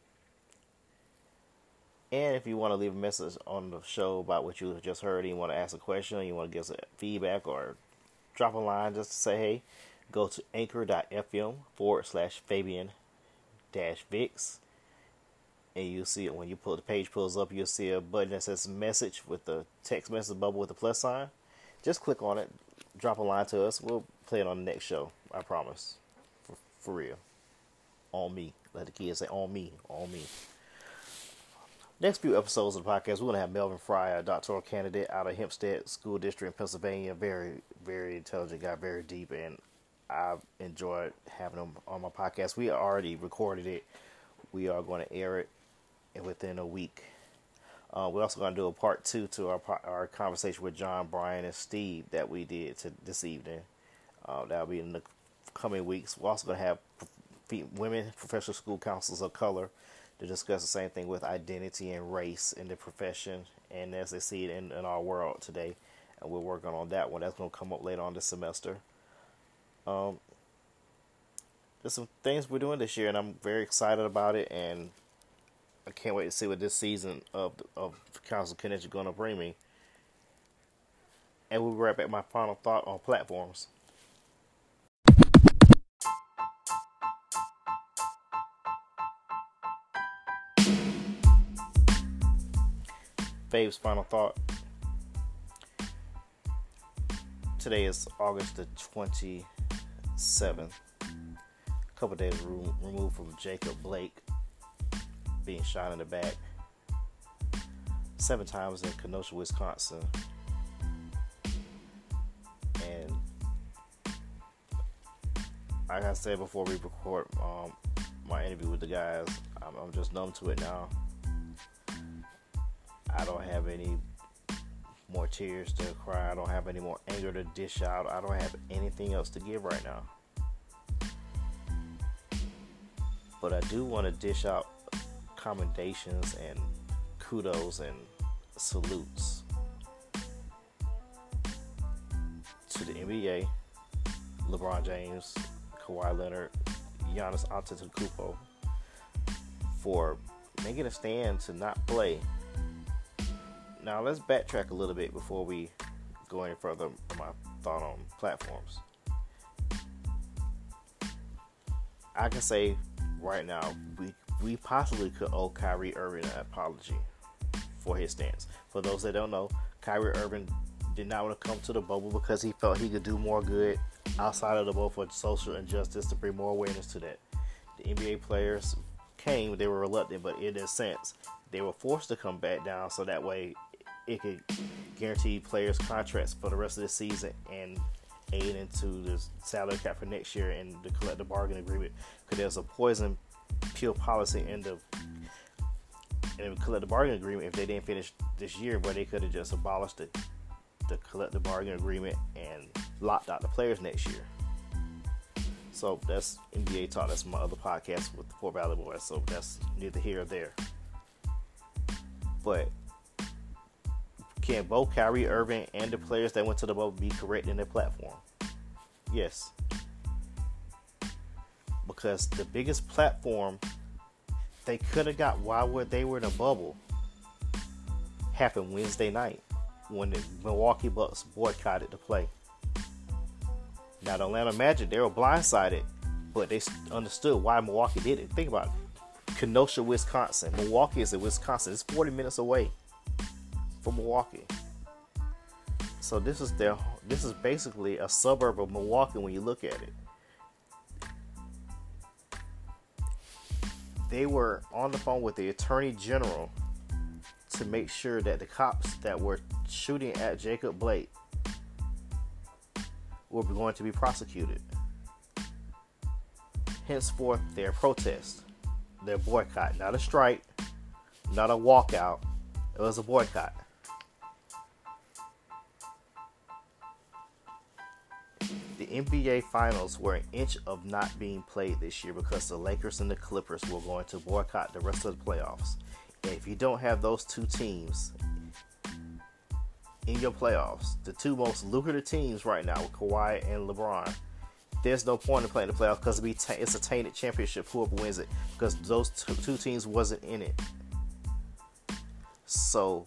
And if you want to leave a message on the show about what you just heard, and you want to ask a question, or you want to give us feedback, or drop a line just to say hey, go to anchor.fm forward slash Fabian dash Vix. And you'll see it when you pull the page pulls up, you'll see a button that says message with the text message bubble with the plus sign. Just click on it. Drop a line to us. We'll play it on the next show. I promise. For, for real. On me. Let the kids say on me. On me. Next few episodes of the podcast, we're going to have Melvin Fry, a doctoral candidate out of Hempstead School District in Pennsylvania. Very, very intelligent guy. Very deep. And I've enjoyed having him on my podcast. We already recorded it. We are going to air it within a week. Uh, we're also going to do a part two to our our conversation with John, Brian, and Steve that we did to this evening. Uh, that'll be in the coming weeks. We're also going to have women professional school counselors of color to discuss the same thing with identity and race in the profession and as they see it in, in our world today. And we're working on that one. That's going to come up later on this semester. Um, there's some things we're doing this year, and I'm very excited about it, and I can't wait to see what this season of of Council Connection is going to bring me. And we'll be right back. My final thought on platforms. Fave's final thought. Today is August the twenty-seventh. A couple days re- removed from Jacob Blake being shot in the back seven times in Kenosha, Wisconsin. And like I said before we record um, my interview with the guys, I'm, I'm just numb to it now. I don't have any more tears to cry. I don't have any more anger to dish out. I don't have anything else to give right now. But I do want to dish out commendations and kudos and salutes to the N B A, LeBron James, Kawhi Leonard, Giannis Antetokounmpo for making a stand to not play. Now let's backtrack a little bit before we go any further in my thought on platforms, I can say right now we we possibly could owe Kyrie Irving an apology for his stance. For those that don't know, Kyrie Irving did not want to come to the bubble because he felt he could do more good outside of the bubble for social injustice, to bring more awareness to that. The N B A players came, they were reluctant, but in a sense, they were forced to come back down so that way it could guarantee players contracts for the rest of the season and aid into the salary cap for next year and the collective bargaining agreement. Because there's a poison pill policy in the in the collective bargaining agreement if they didn't finish this year, where they could have just abolished the the collective bargaining agreement and locked out the players next year. So that's N B A Talk. That's my other podcast with the Fort Valley Boys. So that's neither here or there. But can both Kyrie Irving and the players that went to the bubble be correct in their platform? Yes. Because the biggest platform they could have got while they were in a bubble happened Wednesday night when the Milwaukee Bucks boycotted the play. Now the Atlanta Magic, they were blindsided, but they understood why Milwaukee did it. Think about it. Kenosha, Wisconsin. Milwaukee is in Wisconsin. It's forty minutes away from Milwaukee. So this is their this is basically a suburb of Milwaukee when you look at it. They were on the phone with the Attorney General to make sure that the cops that were shooting at Jacob Blake were going to be prosecuted. Henceforth, their protest, their boycott, not a strike, not a walkout, it was a boycott. The N B A Finals were an inch of not being played this year because the Lakers and the Clippers were going to boycott the rest of the playoffs. And if you don't have those two teams in your playoffs, the two most lucrative teams right now with Kawhi and LeBron, there's no point in playing the playoffs because it ta- it's a tainted championship. Whoever wins it, because those two, two teams wasn't in it. So,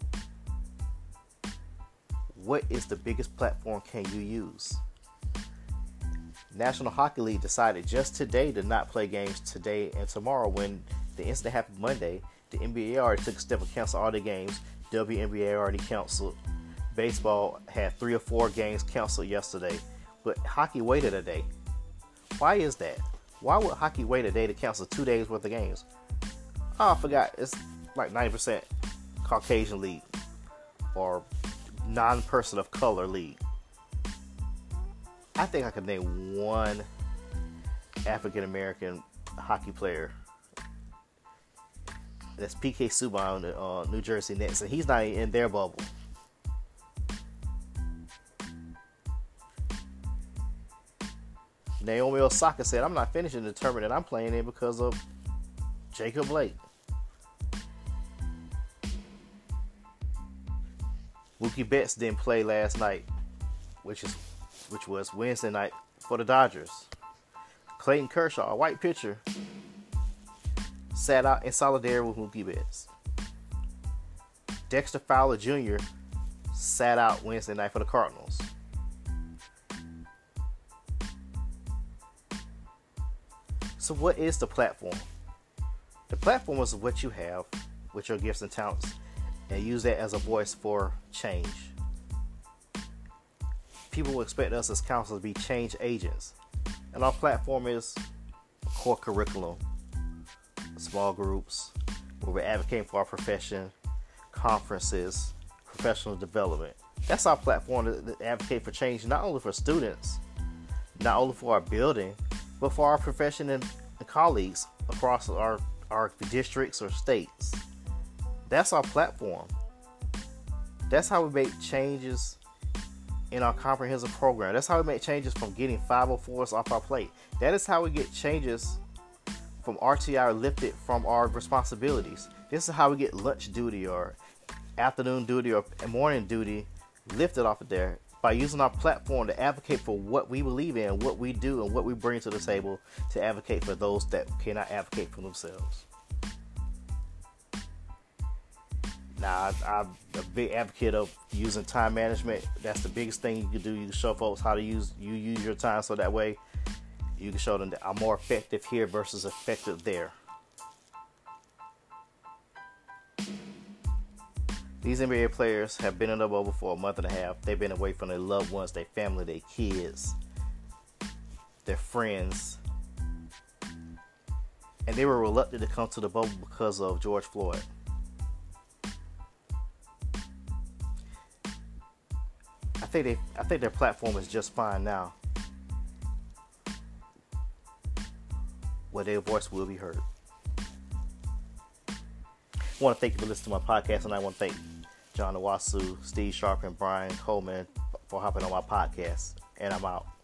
what is the biggest platform can you use? National Hockey League decided just today to not play games today and tomorrow. When the incident happened Monday, the N B A already took a step to cancel all the games. W N B A already canceled. Baseball had three or four games canceled yesterday, but hockey waited a day. Why is that? Why would hockey wait a day to cancel two days worth of games? Oh, I forgot. It's like ninety percent Caucasian league or non-person of color league. I think I could name one African American hockey player. That's P K Subban on the uh, New Jersey Nets, and he's not in their bubble. Naomi Osaka said, "I'm not finishing the tournament I'm playing in because of Jacob Blake." Mookie Betts didn't play last night, which is which was Wednesday night for the Dodgers. Clayton Kershaw, a white pitcher, sat out in solidarity with Mookie Betts. Dexter Fowler Junior sat out Wednesday night for the Cardinals. So what is the platform? The platform is what you have with your gifts and talents, and use that as a voice for change. People expect us as counselors to be change agents, and our platform is core curriculum, small groups, where we're advocating for our profession, conferences, professional development. That's our platform to, to advocate for change, not only for students, not only for our building, but for our profession and, and colleagues across our, our districts or states. That's our platform. That's how we make changes in our comprehensive program. That's how we make changes from getting five oh fours off our plate. That is how we get changes from R T I lifted from our responsibilities. This is how we get lunch duty or afternoon duty or morning duty lifted off of there, by using our platform to advocate for what we believe in, what we do, and what we bring to the table to advocate for those that cannot advocate for themselves. Now, I, I'm a big advocate of using time management. That's the biggest thing you can do. You can show folks how to use you use your time, so that way you can show them that I'm more effective here versus effective there. These N B A players have been in the bubble for a month and a half. They've been away from their loved ones, their family, their kids, their friends. And they were reluctant to come to the bubble because of George Floyd. I think they I think their platform is just fine now, where their voice will be heard. I want to thank you for listening to my podcast, and I want to thank John Nwasu, Steve Sharp, and Brian Coleman for hopping on my podcast. And I'm out.